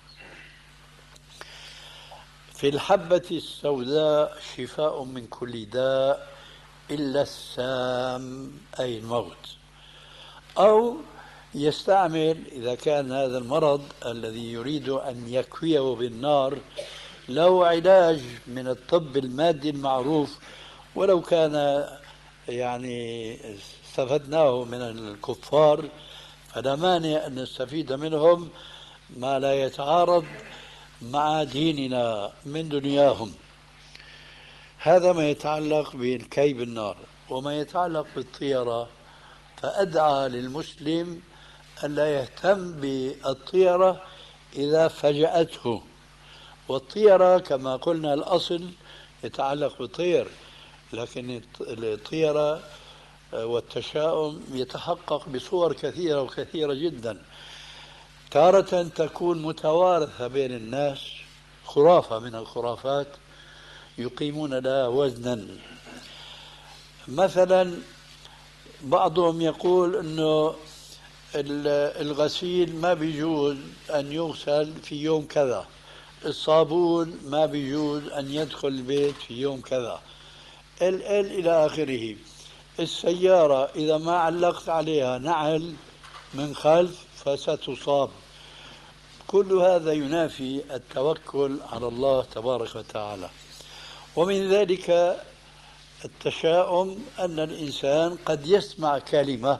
في الحبة السوداء شفاء من كل داء إلا السام أي الموت. أو يستعمل إذا كان هذا المرض الذي يريد أن يكويه بالنار له علاج من الطب المادي المعروف، ولو كان يعني استفدناه من الكفار فلا مانع أن نستفيد منهم ما لا يتعارض مع ديننا من دنياهم. هذا ما يتعلق بالكي بالنار. وما يتعلق بالطيرة فأدعى للمسلم أن لا يهتم بالطيرة إذا فجأته. والطيرة كما قلنا الأصل يتعلق بالطير، لكن الطيرة والتشاؤم يتحقق بصور كثيرة وكثيرة جدا. تارة تكون متوارثة بين الناس، خرافة من الخرافات يقيمون لها وزنا. مثلا بعضهم يقول أنه الغسيل ما بيجوز أن يغسل في يوم كذا، الصابون ما بيجوز أن يدخل البيت في يوم كذا، إلى آخره. السيارة إذا ما علقت عليها نعل من خلف فستصاب. كل هذا ينافي التوكل على الله تبارك وتعالى. ومن ذلك التشاؤم، أن الإنسان قد يسمع كلمة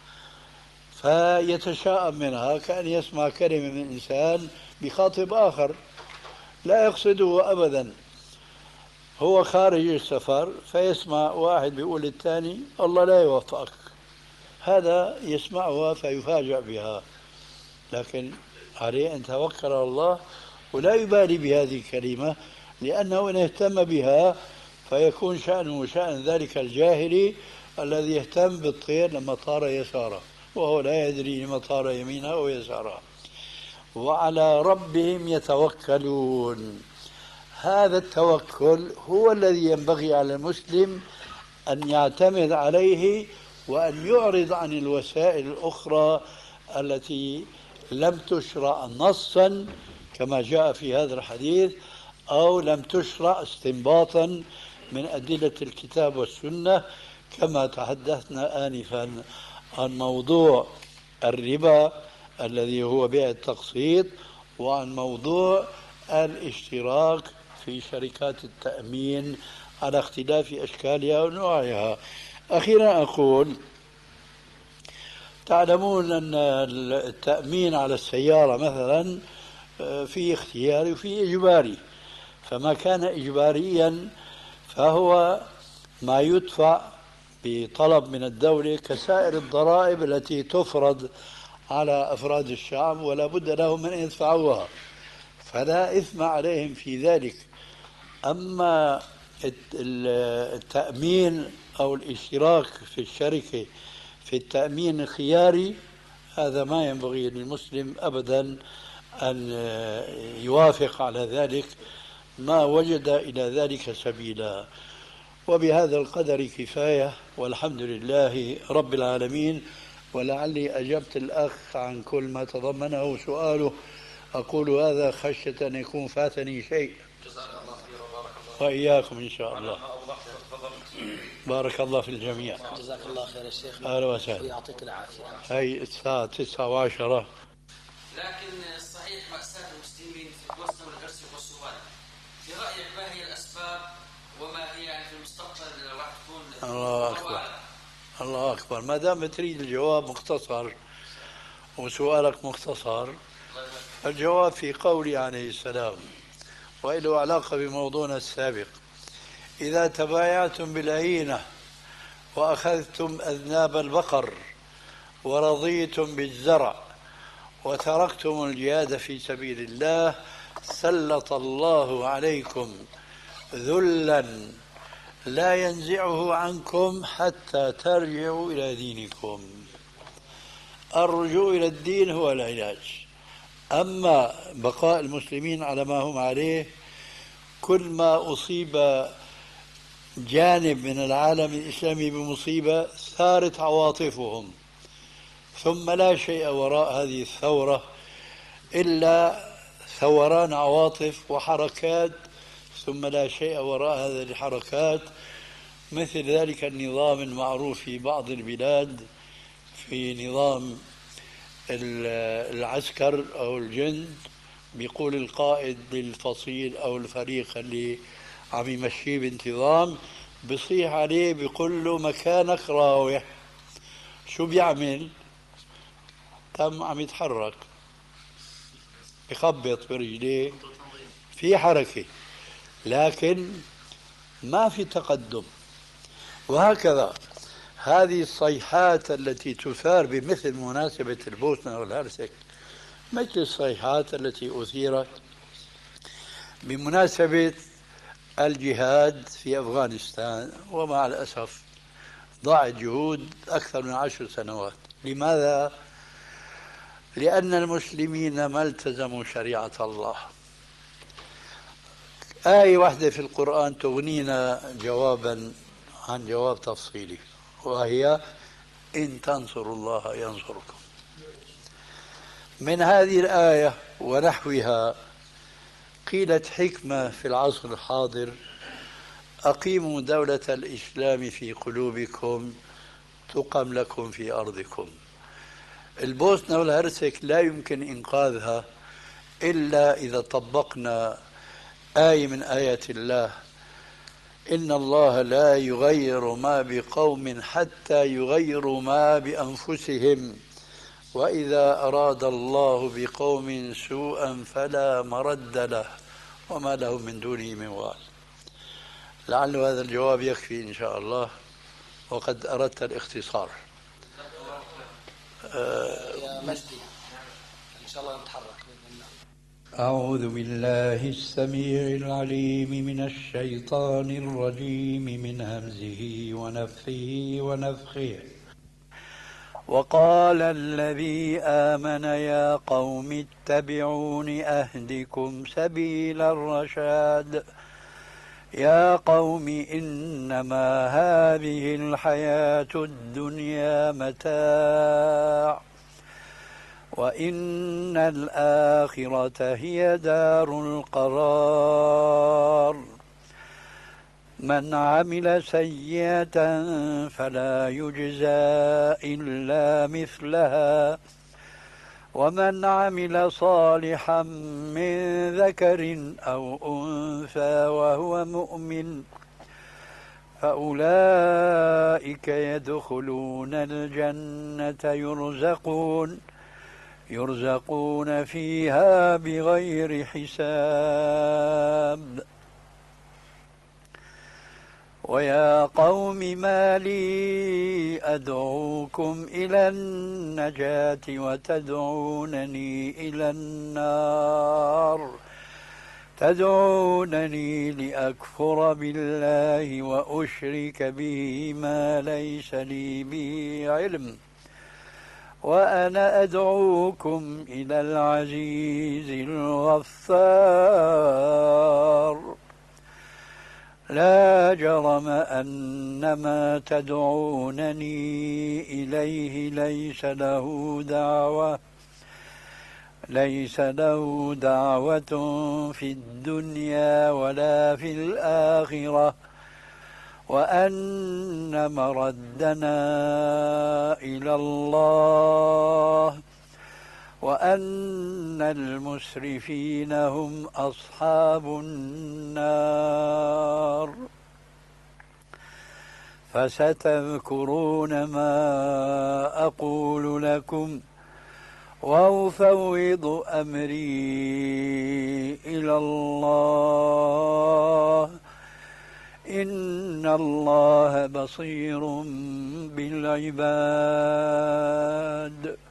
فيتشاءم منها، كأن يسمع كلمة من إنسان بخاطب آخر لا يقصده أبدا، هو خارج السفر فيسمع واحد بيقول للثاني الله لا يوفقك، هذا يسمعها فيفاجأ بها، لكن عليه أن يتوكل على الله ولا يبالي بهذه الكلمة، لأنه إن اهتم بها فيكون شأنه شأن ذلك الجاهلي الذي يهتم بالطير لما طار يساره وهو لا يدري لما طار يمينه أو يساره. وعلى ربهم يتوكلون. هذا التوكل هو الذي ينبغي على المسلم أن يعتمد عليه وأن يعرض عن الوسائل الأخرى التي لم تشرع نصا كما جاء في هذا الحديث، أو لم تشرع استنباطا من أدلة الكتاب والسنة، كما تحدثنا آنفا عن موضوع الربا الذي هو بيع التقسيط، وعن موضوع الاشتراك في شركات التأمين على اختلاف أشكالها ونوعها. أخيرا أقول، تعلمون أن التأمين على السيارة مثلا في اختياري وفي إجباري، فما كان إجباريا فهو ما يدفع بطلب من الدولة كسائر الضرائب التي تفرض على أفراد الشعب ولا بد لهم من أن يدفعوها. فلا إثم عليهم في ذلك. أما التأمين أو الاشتراك في الشركة في التأمين الخياري، هذا ما ينبغي للمسلم أبدا أن يوافق على ذلك ما وجد إلى ذلك سبيلا. وبهذا القدر كفاية، والحمد لله رب العالمين. ولعلي أجبت الأخ عن كل ما تضمنه سؤاله. أقول هذا خشية أن يكون فاتني شيء. وإياكم إن شاء الله. بارك الله في الجميع. جزاك الله خير يا شيخ. أهلا وسهلا. ويعطيك العافية. هي الساعة 9:10. لكن الصحيح مأساة المسلمين في البوسنة والهرسك والسودان، في رأيك ما هي الأسباب وما هي يعني في المستقبل راح تكون؟ الله أكبر. الله أكبر. ما دام تريد الجواب مختصر وسؤالك مختصر، الجواب في قولي عليه السلام، وله علاقة بموضوعنا السابق: إذا تبايعتم بالعينة وأخذتم أذناب البقر ورضيتم بالزرع وتركتم الجهاد في سبيل الله، سلط الله عليكم ذلا لا ينزعه عنكم حتى ترجعوا إلى دينكم. الرجوع إلى الدين هو العلاج. أما بقاء المسلمين على ما هم عليه، كل ما أصيب جانب من العالم الإسلامي بمصيبة ثارت عواطفهم، ثم لا شيء وراء هذه الثورة إلا ثوران عواطف وحركات، ثم لا شيء وراء هذه الحركات مثل ذلك النظام المعروف في بعض البلاد، في نظام العسكر أو الجند، بيقول القائد للفصيل أو الفريق اللي عم يمشيه بانتظام، بصيح عليه بيقول له مكانك راوح. شو بيعمل؟ تم عم يتحرك، بخبط برجليه، في حركة، لكن ما في تقدم. وهكذا هذه الصيحات التي تثار بمثل مناسبة البوسنة والهرسك، مثل الصيحات التي أثيرت بمناسبة الجهاد في أفغانستان، ومع الأسف ضاعت جهود أكثر من 10 سنوات. لماذا؟ لأن المسلمين ما التزموا شريعة الله. آية واحدة في القرآن تغنينا جوابا عن جواب تفصيلي، وهي إن تنصروا الله ينصركم. من هذه الآية ونحوها قيلت حكمة في العصر الحاضر: أقيموا دولة الإسلام في قلوبكم تقم لكم في أرضكم. البوسنة والهرسك لا يمكن إنقاذها إلا إذا طبقنا آية من آيات الله: إن الله لا يغير ما بقوم حتى يغيروا ما بأنفسهم، وإذا أراد الله بقوم سوءا فلا مرد له وما لهم من دونه من وال. لعل هذا الجواب يكفي إن شاء الله، وقد أردت الاختصار. يا مجدي إن شاء الله نتحرك بإذن الله. أعوذ بالله السميع العليم من الشيطان الرجيم، من همزه ونفثه ونفخه. وقال الذي آمن يا قوم اتبعون أهدكم سبيل الرشاد. يا قوم إنما هذه الحياة الدنيا متاع، وإن الآخرة هي دار القرار. من عمل سيئة فلا يجزى إلا مثلها، ومن عمل صالحا من ذكر أو أنثى وهو مؤمن فأولئك يدخلون الجنة يرزقون فيها بغير حساب. ويا قوم ما لي أدعوكم إلى النجاة وتدعونني إلى النار تدعونني لأكفر بالله وأشرك به ما ليس لي به علم وأنا أدعوكم إلى العزيز الغفار لا جرم أن ما تدعونني إليه ليس له دعوة في الدنيا ولا في الآخرة وأن مردنا إلى الله وأن المسرفين هم أصحاب النار فستذكرون ما أقول لكم وأفوض أمري إلى الله إن الله بصير بالعباد